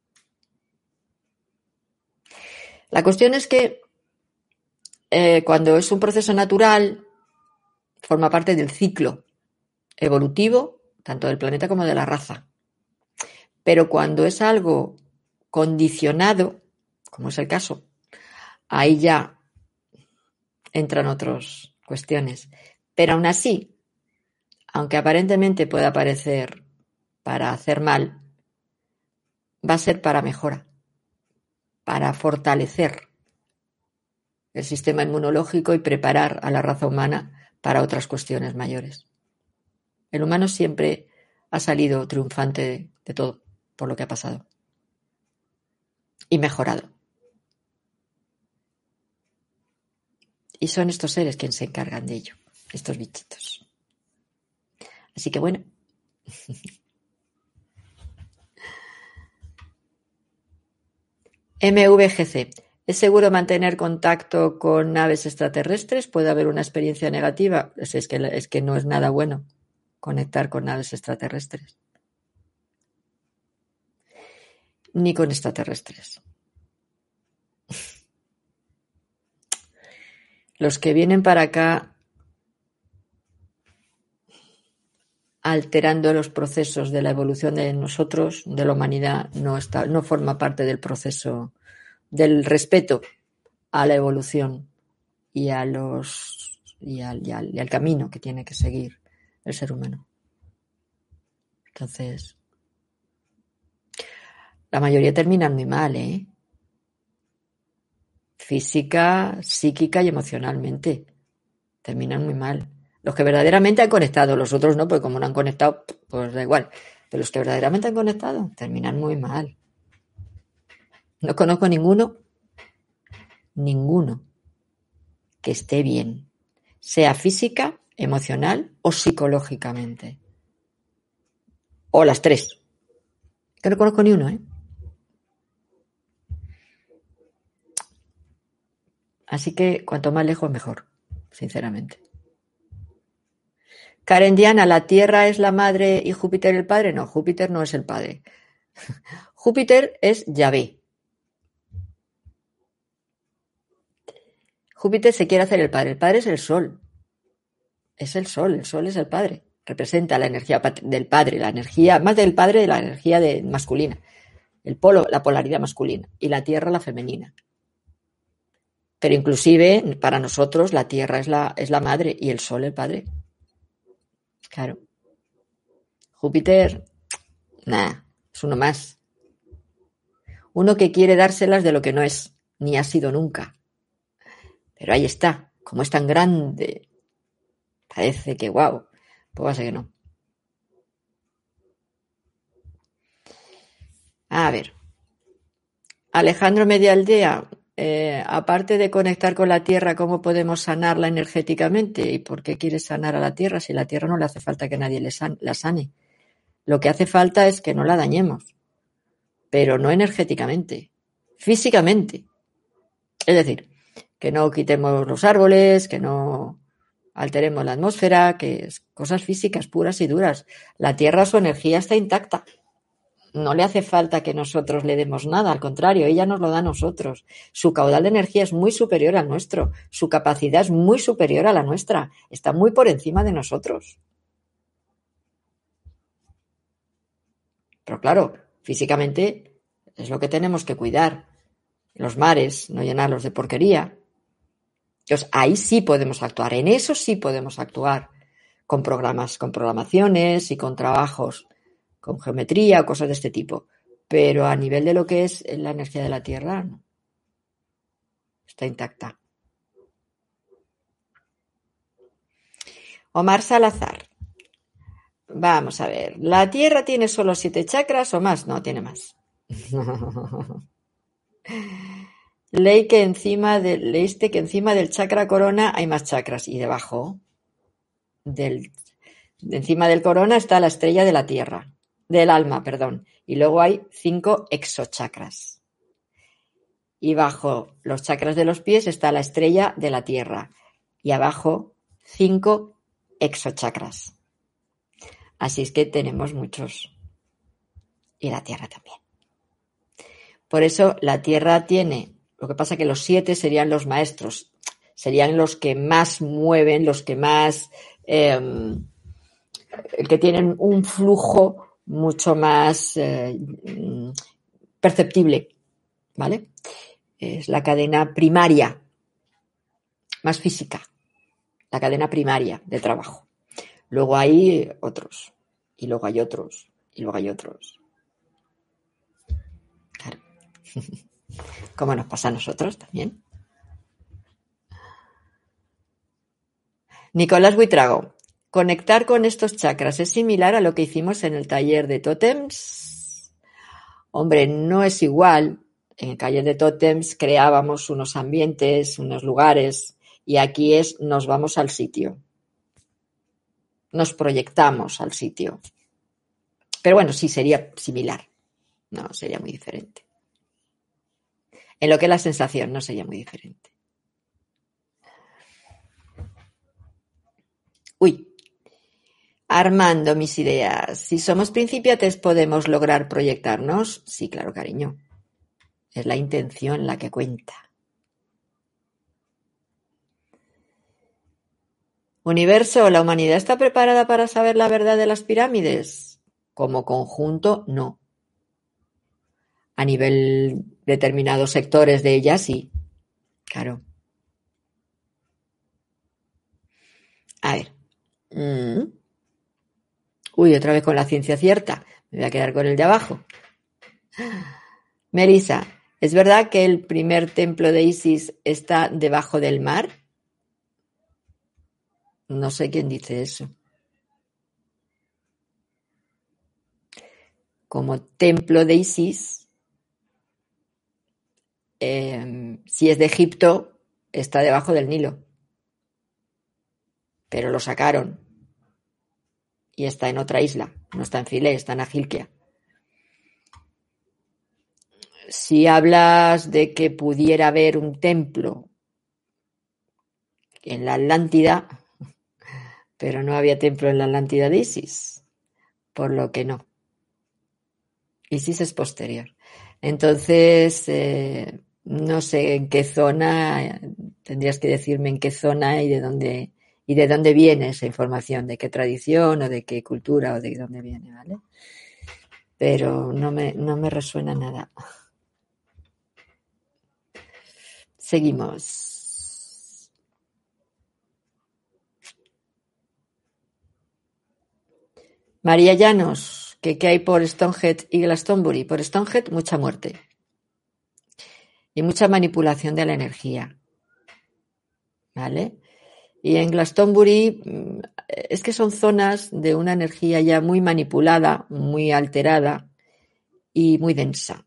La cuestión es que cuando es un proceso natural, forma parte del ciclo evolutivo, tanto del planeta como de la raza. Pero cuando es algo condicionado, como es el caso, ahí ya entran otras cuestiones. Pero aún así, aunque aparentemente pueda parecer para hacer mal, va a ser para mejora, para fortalecer el sistema inmunológico y preparar a la raza humana para otras cuestiones mayores. El humano siempre ha salido triunfante de todo por lo que ha pasado y mejorado. Y son estos seres quienes se encargan de ello, estos bichitos. Así que bueno. MVGC. ¿Es seguro mantener contacto con naves extraterrestres? ¿Puede haber una experiencia negativa? Es que no es nada bueno conectar con naves extraterrestres. Ni con extraterrestres. Los que vienen para acá alterando los procesos de la evolución de nosotros, de la humanidad, no forma parte del proceso del respeto a la evolución y al camino que tiene que seguir el ser humano. Entonces, la mayoría terminan muy mal, física, psíquica y emocionalmente. Terminan muy mal. Los que verdaderamente han conectado, los otros no, porque como no han conectado, pues da igual. Pero los que verdaderamente han conectado terminan muy mal. No conozco ninguno ninguno que esté bien, sea física, emocional o psicológicamente. O las tres. Que no conozco ni uno, ¿eh? Así que cuanto más lejos mejor, sinceramente. Karen Diana, ¿la Tierra es la madre y Júpiter el padre? No, Júpiter no es el padre. Júpiter es Yahvé. Júpiter se quiere hacer el padre es el sol. Es el sol es el padre. Representa la energía del padre, la energía, más del padre, la energía masculina. El polo, la polaridad masculina. Y la Tierra, la femenina. Pero inclusive, para nosotros, la Tierra es la madre y el sol el padre. Claro. Júpiter, nada, es uno más. Uno que quiere dárselas de lo que no es, ni ha sido nunca. Pero ahí está, como es tan grande, parece que guau, pues va a ser que no. A ver, Alejandro Medialdea, aparte de conectar con la Tierra, ¿cómo podemos sanarla energéticamente? ¿Y por qué quieres sanar a la Tierra si la Tierra no le hace falta que nadie la sane? Lo que hace falta es que no la dañemos, pero no energéticamente, físicamente. Es decir, que no quitemos los árboles, que no alteremos la atmósfera, que es cosas físicas puras y duras. La Tierra, su energía está intacta. No le hace falta que nosotros le demos nada, al contrario, ella nos lo da a nosotros. Su caudal de energía es muy superior al nuestro, su capacidad es muy superior a la nuestra, está muy por encima de nosotros. Pero claro, físicamente es lo que tenemos que cuidar. Los mares, no llenarlos de porquería. Entonces, ahí sí podemos actuar, en eso sí podemos actuar, con programas, con programaciones y con trabajos, con geometría o cosas de este tipo. Pero a nivel de lo que es la energía de la Tierra, no. Está intacta. Omar Salazar. Vamos a ver. ¿La Tierra tiene solo 7 chakras o más? No, tiene más. Leíste que encima del chakra corona hay más chakras. Y debajo encima del corona está la estrella de la Tierra. Del alma, perdón. Y luego hay 5 exochakras. Y bajo los chakras de los pies está la estrella de la Tierra. Y abajo 5 exochakras. Así es que tenemos muchos. Y la Tierra también. Por eso la Tierra tiene, lo que pasa que los 7 serían los maestros, serían los que más mueven, los que más, que tienen un flujo mucho más perceptible, ¿vale? Es la cadena primaria, más física, la cadena primaria de trabajo. Luego hay otros, y luego hay otros, y luego hay otros. Claro. Como nos pasa a nosotros también. Nicolás Buitrago. Conectar con estos chakras es similar a lo que hicimos en el taller de tótems. Hombre, no es igual. En el taller de tótems creábamos unos ambientes, unos lugares, y aquí nos vamos al sitio. Nos proyectamos al sitio. Pero bueno, sí sería similar. No, sería muy diferente. En lo que es la sensación, no sería muy diferente. Uy. Armando mis ideas. Si somos principiantes, ¿podemos lograr proyectarnos? Sí, claro, cariño. Es la intención la que cuenta. Universo, ¿la humanidad está preparada para saber la verdad de las pirámides? Como conjunto, no. A nivel determinados sectores de ellas, sí. Claro. A ver. Uy, otra vez con la ciencia cierta. Me voy a quedar con el de abajo. Melissa, ¿es verdad que el primer templo de Isis está debajo del mar? No sé quién dice eso. Como templo de Isis si es de Egipto, está debajo del Nilo. Pero lo sacaron y está en otra isla, no está en Filé, está en Agilquia. Si hablas de que pudiera haber un templo en la Atlántida, pero no había templo en la Atlántida de Isis, por lo que no. Isis es posterior. Entonces, no sé en qué zona, tendrías que decirme en qué zona y de dónde viene esa información, de qué tradición o de qué cultura o de dónde viene, ¿vale? Pero no me resuena nada. Seguimos. María Llanos, ¿qué hay por Stonehenge y Glastonbury? Por Stonehenge, mucha muerte. Y mucha manipulación de la energía. ¿Vale? Y en Glastonbury es que son zonas de una energía ya muy manipulada, muy alterada y muy densa.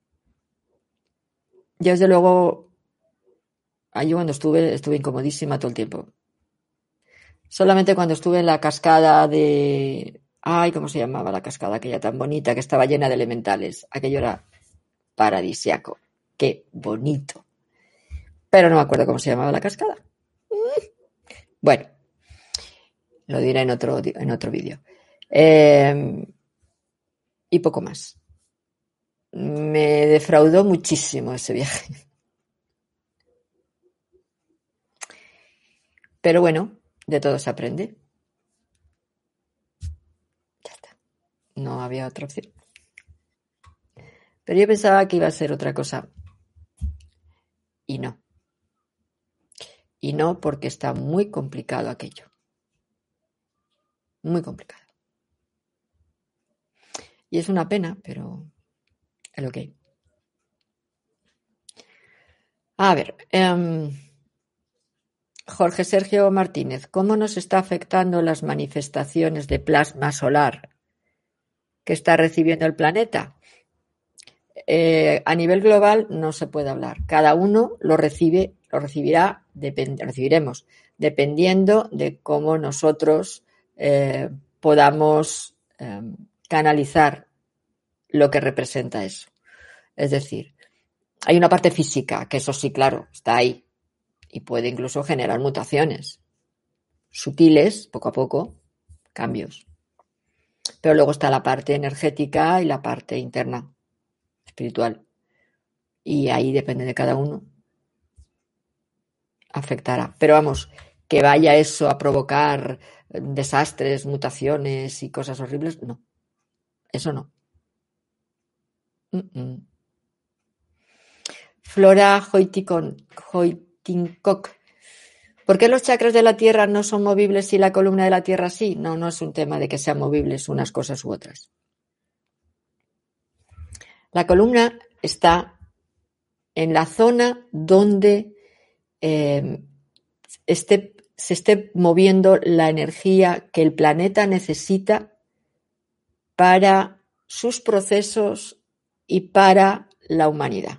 Yo, desde luego, allí cuando estuve incomodísima todo el tiempo. Solamente cuando estuve en la cascada de... Ay, ¿cómo se llamaba la cascada aquella tan bonita que estaba llena de elementales? Aquello era paradisiaco. Qué bonito. Pero no me acuerdo cómo se llamaba la cascada. Bueno, lo diré en otro vídeo. Y poco más. Me defraudó muchísimo ese viaje. Pero bueno, de todo se aprende. Ya está. No había otra opción. Pero yo pensaba que iba a ser otra cosa. Y no. Y no, porque está muy complicado aquello. Muy complicado. Y es una pena, pero es lo que hay. A ver, Jorge Sergio Martínez, ¿cómo nos está afectando las manifestaciones de plasma solar que está recibiendo el planeta? A nivel global no se puede hablar. Cada uno lo recibiremos, dependiendo de cómo nosotros podamos canalizar lo que representa eso. Es decir, hay una parte física, que eso sí, claro, está ahí y puede incluso generar mutaciones sutiles, poco a poco, cambios. Pero luego está la parte energética y la parte interna, espiritual. Y ahí depende de cada uno. Afectará. Pero vamos, que vaya eso a provocar desastres, mutaciones y cosas horribles, no. Eso no. Flora Hoitinkok. ¿Por qué los chakras de la Tierra no son movibles y la columna de la Tierra sí? No es un tema de que sean movibles unas cosas u otras. La columna está en la zona donde se esté moviendo la energía que el planeta necesita para sus procesos y para la humanidad.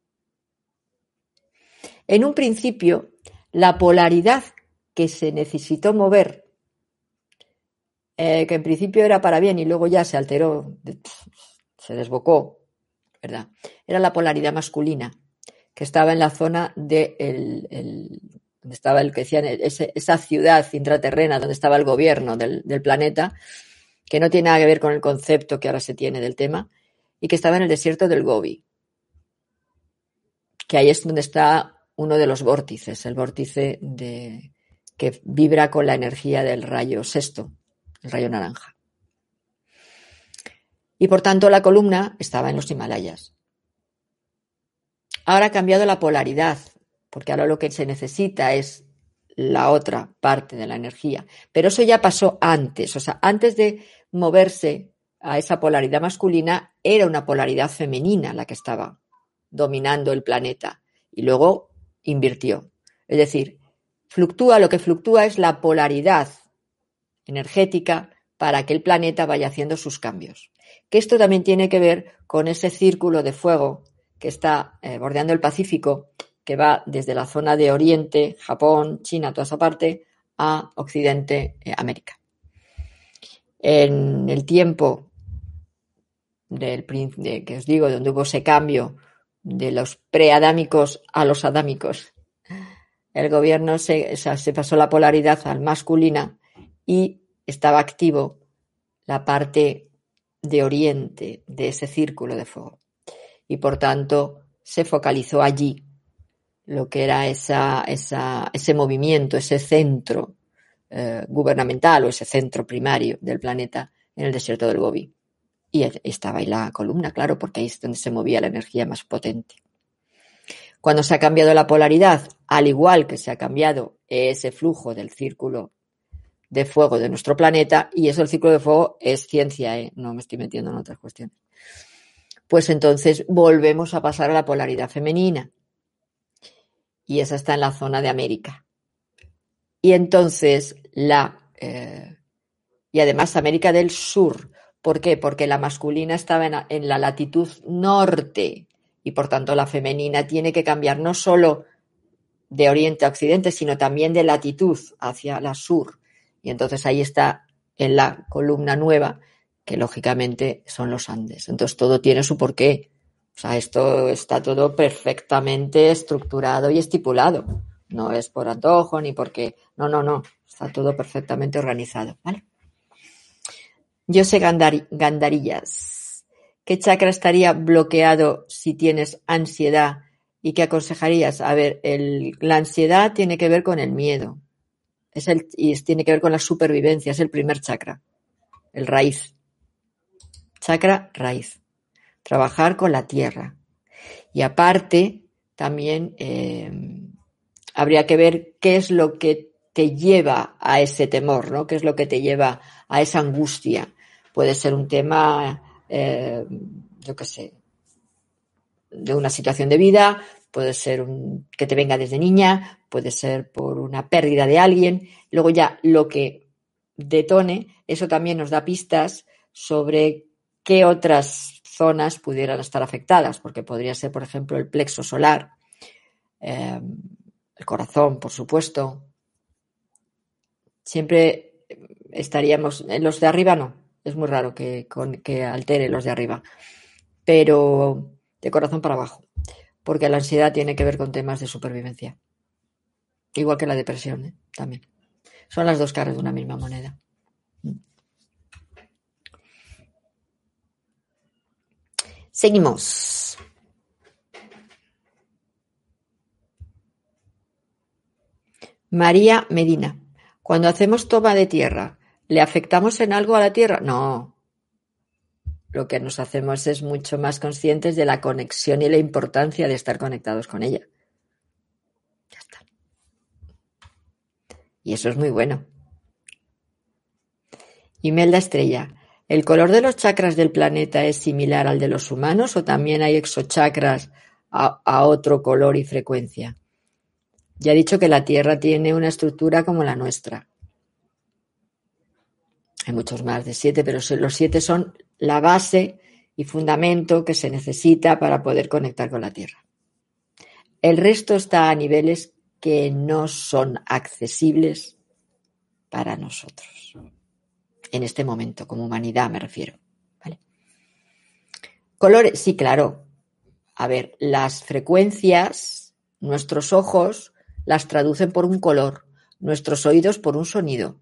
En un principio, la polaridad que se necesitó mover, que en principio era para bien y luego ya se alteró, se desbocó, ¿verdad? Era la polaridad masculina, que estaba en la zona de donde estaba el que decían esa ciudad intraterrena donde estaba el gobierno del planeta, que no tiene nada que ver con el concepto que ahora se tiene del tema, y que estaba en el desierto del Gobi, que ahí es donde está uno de los vórtices, el vórtice que vibra con la energía del rayo sexto, el rayo naranja. Y por tanto la columna estaba en los Himalayas. Ahora ha cambiado la polaridad, porque ahora lo que se necesita es la otra parte de la energía. Pero eso ya pasó antes, o sea, antes de moverse a esa polaridad masculina, era una polaridad femenina la que estaba dominando el planeta. Y luego invirtió. Es decir, lo que fluctúa es la polaridad energética para que el planeta vaya haciendo sus cambios. Que esto también tiene que ver con ese círculo de fuego que está bordeando el Pacífico, que va desde la zona de Oriente, Japón, China, toda esa parte, a Occidente, América. En el tiempo que os digo, donde hubo ese cambio de los preadámicos a los adámicos, el gobierno se pasó la polaridad al masculina y estaba activo la parte de Oriente de ese círculo de fuego. Y por tanto se focalizó allí lo que era ese movimiento, ese centro gubernamental o ese centro primario del planeta en el desierto del Gobi. Y estaba ahí la columna, claro, porque ahí es donde se movía la energía más potente. Cuando se ha cambiado la polaridad, al igual que se ha cambiado ese flujo del círculo de fuego de nuestro planeta, y eso el círculo de fuego es ciencia, no me estoy metiendo en otras cuestiones, pues entonces volvemos a pasar a la polaridad femenina. Y esa está en la zona de América. Y entonces y además América del Sur. ¿Por qué? Porque la masculina estaba en la latitud norte y por tanto la femenina tiene que cambiar no solo de oriente a occidente, sino también de latitud hacia la sur. Y entonces ahí está en la columna nueva, que lógicamente son los Andes. Entonces todo tiene su porqué. O sea, esto está todo perfectamente estructurado y estipulado. No es por antojo ni porque... No. Está todo perfectamente organizado, ¿vale? José Gandarillas. ¿Qué chakra estaría bloqueado si tienes ansiedad? ¿Y qué aconsejarías? A ver, la ansiedad tiene que ver con el miedo. Tiene que ver con la supervivencia. Es el primer chakra. El raíz. Chakra raíz. Trabajar con la tierra. Y aparte, también habría que ver qué es lo que te lleva a ese temor, ¿no? ¿Qué es lo que te lleva a esa angustia? Puede ser un tema, yo qué sé, de una situación de vida, puede ser que te venga desde niña, puede ser por una pérdida de alguien. Luego ya lo que detone, eso también nos da pistas sobre qué otras zonas pudieran estar afectadas, porque podría ser, por ejemplo, el plexo solar, el corazón, por supuesto. Siempre estaríamos, en los de arriba no, es muy raro que altere los de arriba, pero de corazón para abajo, porque la ansiedad tiene que ver con temas de supervivencia, igual que la depresión, también. Son las dos caras de una misma moneda. Seguimos. María Medina. Cuando hacemos toma de tierra, ¿le afectamos en algo a la tierra? No. Lo que nos hacemos es mucho más conscientes de la conexión y la importancia de estar conectados con ella. Ya está. Y eso es muy bueno. Imelda Estrella. ¿El color de los chakras del planeta es similar al de los humanos o también hay exochakras a otro color y frecuencia? Ya he dicho que la Tierra tiene una estructura como la nuestra. Hay muchos más de 7, pero los 7 son la base y fundamento que se necesita para poder conectar con la Tierra. El resto está a niveles que no son accesibles para nosotros. En este momento, como humanidad me refiero. ¿Vale? Colores, sí, claro. A ver, las frecuencias, nuestros ojos las traducen por un color, nuestros oídos por un sonido,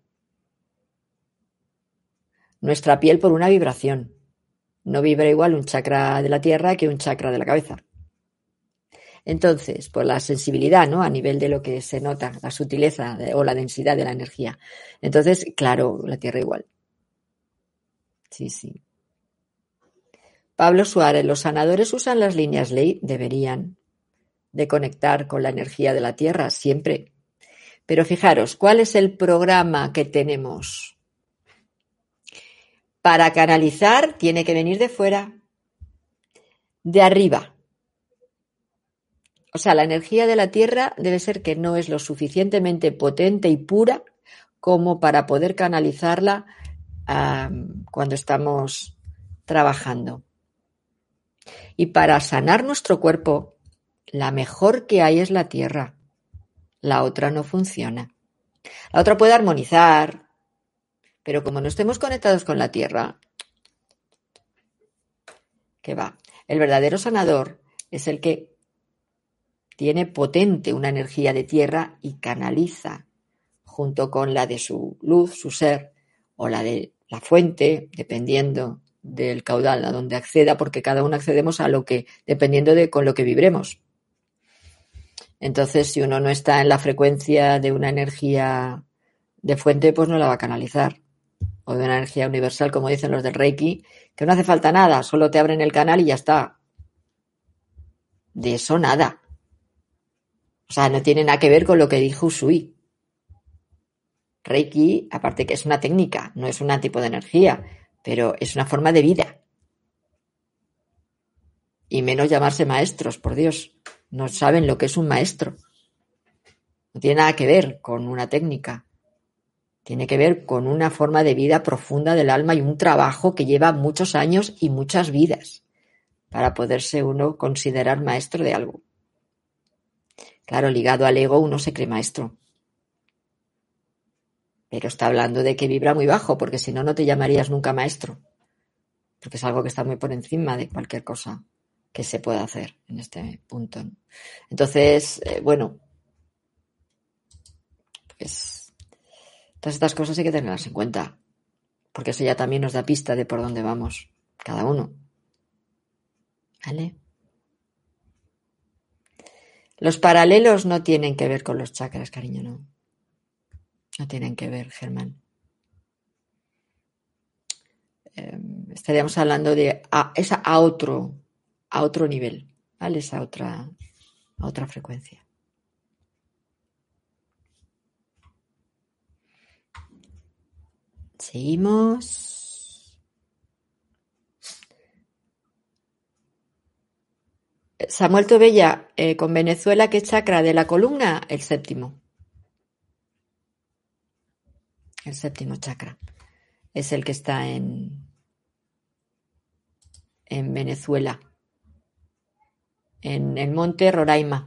nuestra piel por una vibración. No vibra igual un chakra de la tierra que un chakra de la cabeza. Entonces, por la sensibilidad, ¿no? A nivel de lo que se nota, la sutileza o la densidad de la energía. Entonces, claro, la tierra igual. Sí. Pablo Suárez, ¿los sanadores usan las líneas ley? Deberían de conectar con la energía de la tierra siempre. Pero fijaros, ¿cuál es el programa que tenemos? Para canalizar tiene que venir de fuera, de arriba. O sea, la energía de la Tierra debe ser que no es lo suficientemente potente y pura como para poder canalizarla cuando estamos trabajando. Y para sanar nuestro cuerpo, la mejor que hay es la tierra. La otra no funciona. La otra puede armonizar, pero como no estemos conectados con la tierra, ¿qué va? El verdadero sanador es el que tiene potente una energía de tierra y canaliza junto con la de su luz, su ser, o la de la fuente, dependiendo del caudal a donde acceda, porque cada uno accedemos a lo que, dependiendo de con lo que vibremos. Entonces, si uno no está en la frecuencia de una energía de fuente, pues no la va a canalizar. O de una energía universal, como dicen los del Reiki, que no hace falta nada, solo te abren el canal y ya está. De eso nada. O sea, no tiene nada que ver con lo que dijo Usui. Reiki, aparte que es una técnica, no es un tipo de energía, pero es una forma de vida. Y menos llamarse maestros, por Dios. No saben lo que es un maestro. No tiene nada que ver con una técnica. Tiene que ver con una forma de vida profunda del alma y un trabajo que lleva muchos años y muchas vidas para poderse uno considerar maestro de algo. Claro, ligado al ego uno se cree maestro. Pero está hablando de que vibra muy bajo, porque si no, no te llamarías nunca maestro. Porque es algo que está muy por encima de cualquier cosa que se pueda hacer en este punto. Entonces, bueno, pues todas estas cosas hay que tenerlas en cuenta, porque eso ya también nos da pista de por dónde vamos cada uno. ¿Vale? Los paralelos no tienen que ver con los chakras, cariño, no. No tienen que ver, Germán. Estaríamos hablando de a otro nivel, ¿vale? Esa otra frecuencia. Seguimos. Samuel Tobella, con Venezuela, ¿qué chakra de la columna? El séptimo. El séptimo chakra. Es el que está en Venezuela. En el monte Roraima.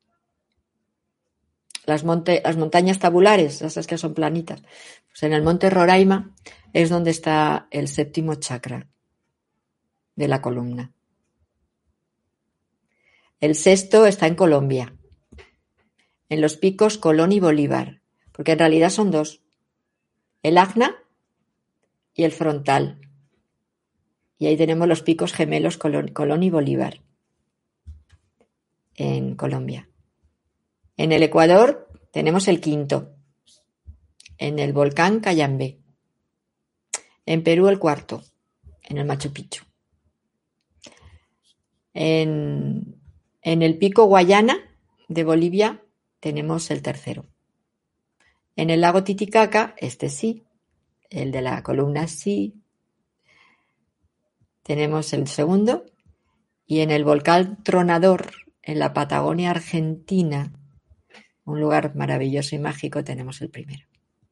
Las montañas tabulares, esas que son planitas. Pues en el monte Roraima es donde está el séptimo chakra de la columna. El sexto está en Colombia, en los picos Colón y Bolívar, porque en realidad son dos, el ajna y el frontal. Y ahí tenemos los picos gemelos Colón y Bolívar, en Colombia. En el Ecuador tenemos el quinto, en el volcán Cayambe. En Perú el cuarto, en el Machu Picchu. En el pico Guayana de Bolivia tenemos el tercero. En el lago Titicaca, este sí, el de la columna sí, tenemos el segundo. Y en el volcán Tronador, en la Patagonia Argentina, un lugar maravilloso y mágico, tenemos el primero.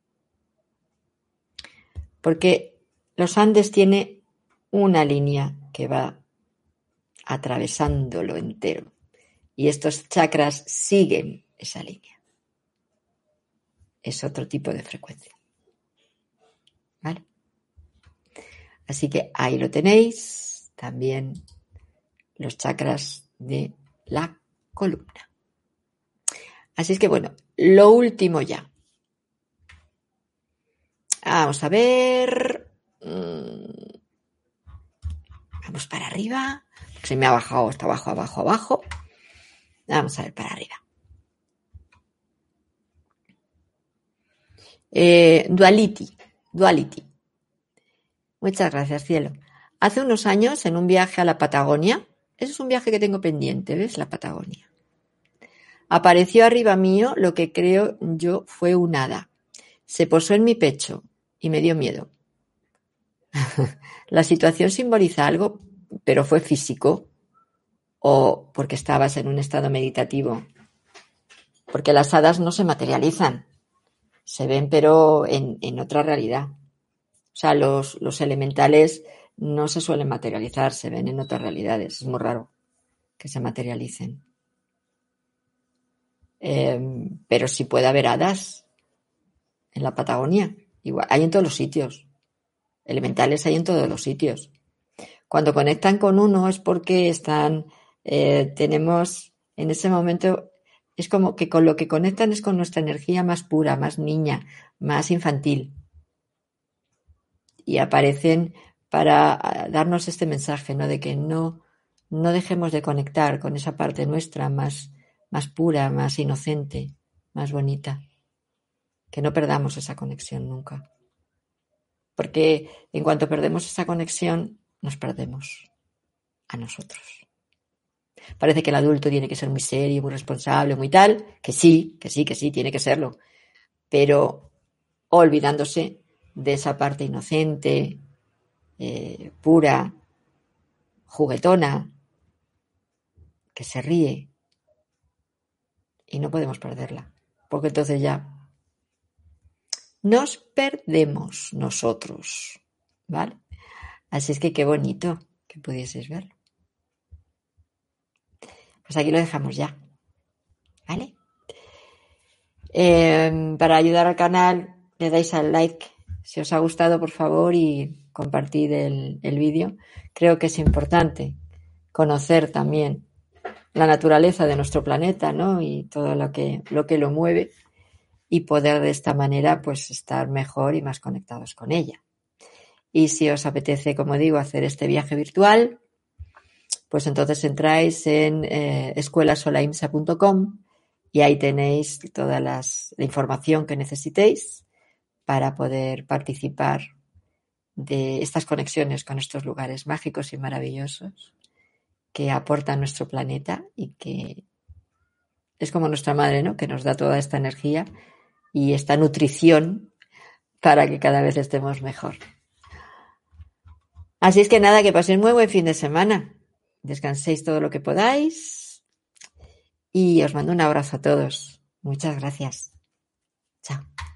Porque los Andes tiene una línea que va atravesándolo entero. Y estos chakras siguen esa línea. Es otro tipo de frecuencia. ¿Vale? Así que ahí lo tenéis. También los chakras de la columna. Así es que bueno, lo último ya. Vamos a ver. Vamos para arriba. Se me ha bajado hasta abajo, abajo, abajo. Vamos a ver para arriba. Duality. Muchas gracias, cielo. Hace unos años, en un viaje a la Patagonia, ese es un viaje que tengo pendiente, ¿ves? La Patagonia. Apareció arriba mío lo que creo yo fue un hada. Se posó en mi pecho y me dio miedo. La situación simboliza algo, pero fue físico o porque estabas en un estado meditativo. Porque las hadas no se materializan, se ven pero en otra realidad. O sea, los elementales no se suelen materializar, se ven en otras realidades. Es muy raro que se materialicen. Pero sí puede haber hadas en la Patagonia. Igual, hay en todos los sitios. Elementales hay en todos los sitios. Cuando conectan con uno es porque tenemos en ese momento, es como que con lo que conectan es con nuestra energía más pura, más niña, más infantil. Y aparecen para darnos este mensaje, ¿no? De que no dejemos de conectar con esa parte nuestra más pura, más inocente, más bonita. Que no perdamos esa conexión nunca. Porque en cuanto perdemos esa conexión, nos perdemos a nosotros. Parece que el adulto tiene que ser muy serio, muy responsable, muy tal, que sí, tiene que serlo, pero olvidándose de esa parte inocente, pura, juguetona, que se ríe, y no podemos perderla, porque entonces ya nos perdemos nosotros, ¿vale? Así es que qué bonito que pudieseis verlo. Pues aquí lo dejamos ya, ¿vale? Para ayudar al canal, le dais al like si os ha gustado, por favor, y compartid el vídeo. Creo que es importante conocer también la naturaleza de nuestro planeta, ¿no? Y todo lo que lo mueve, y poder de esta manera pues estar mejor y más conectados con ella. Y si os apetece, como digo, hacer este viaje virtual, pues entonces entráis en escuelasolaimsa.com y ahí tenéis toda la información que necesitéis para poder participar de estas conexiones con estos lugares mágicos y maravillosos que aporta nuestro planeta y que es como nuestra madre, ¿no? Que nos da toda esta energía y esta nutrición para que cada vez estemos mejor. Así es que nada, que paséis muy buen fin de semana. Descanséis todo lo que podáis y os mando un abrazo a todos. Muchas gracias. Chao.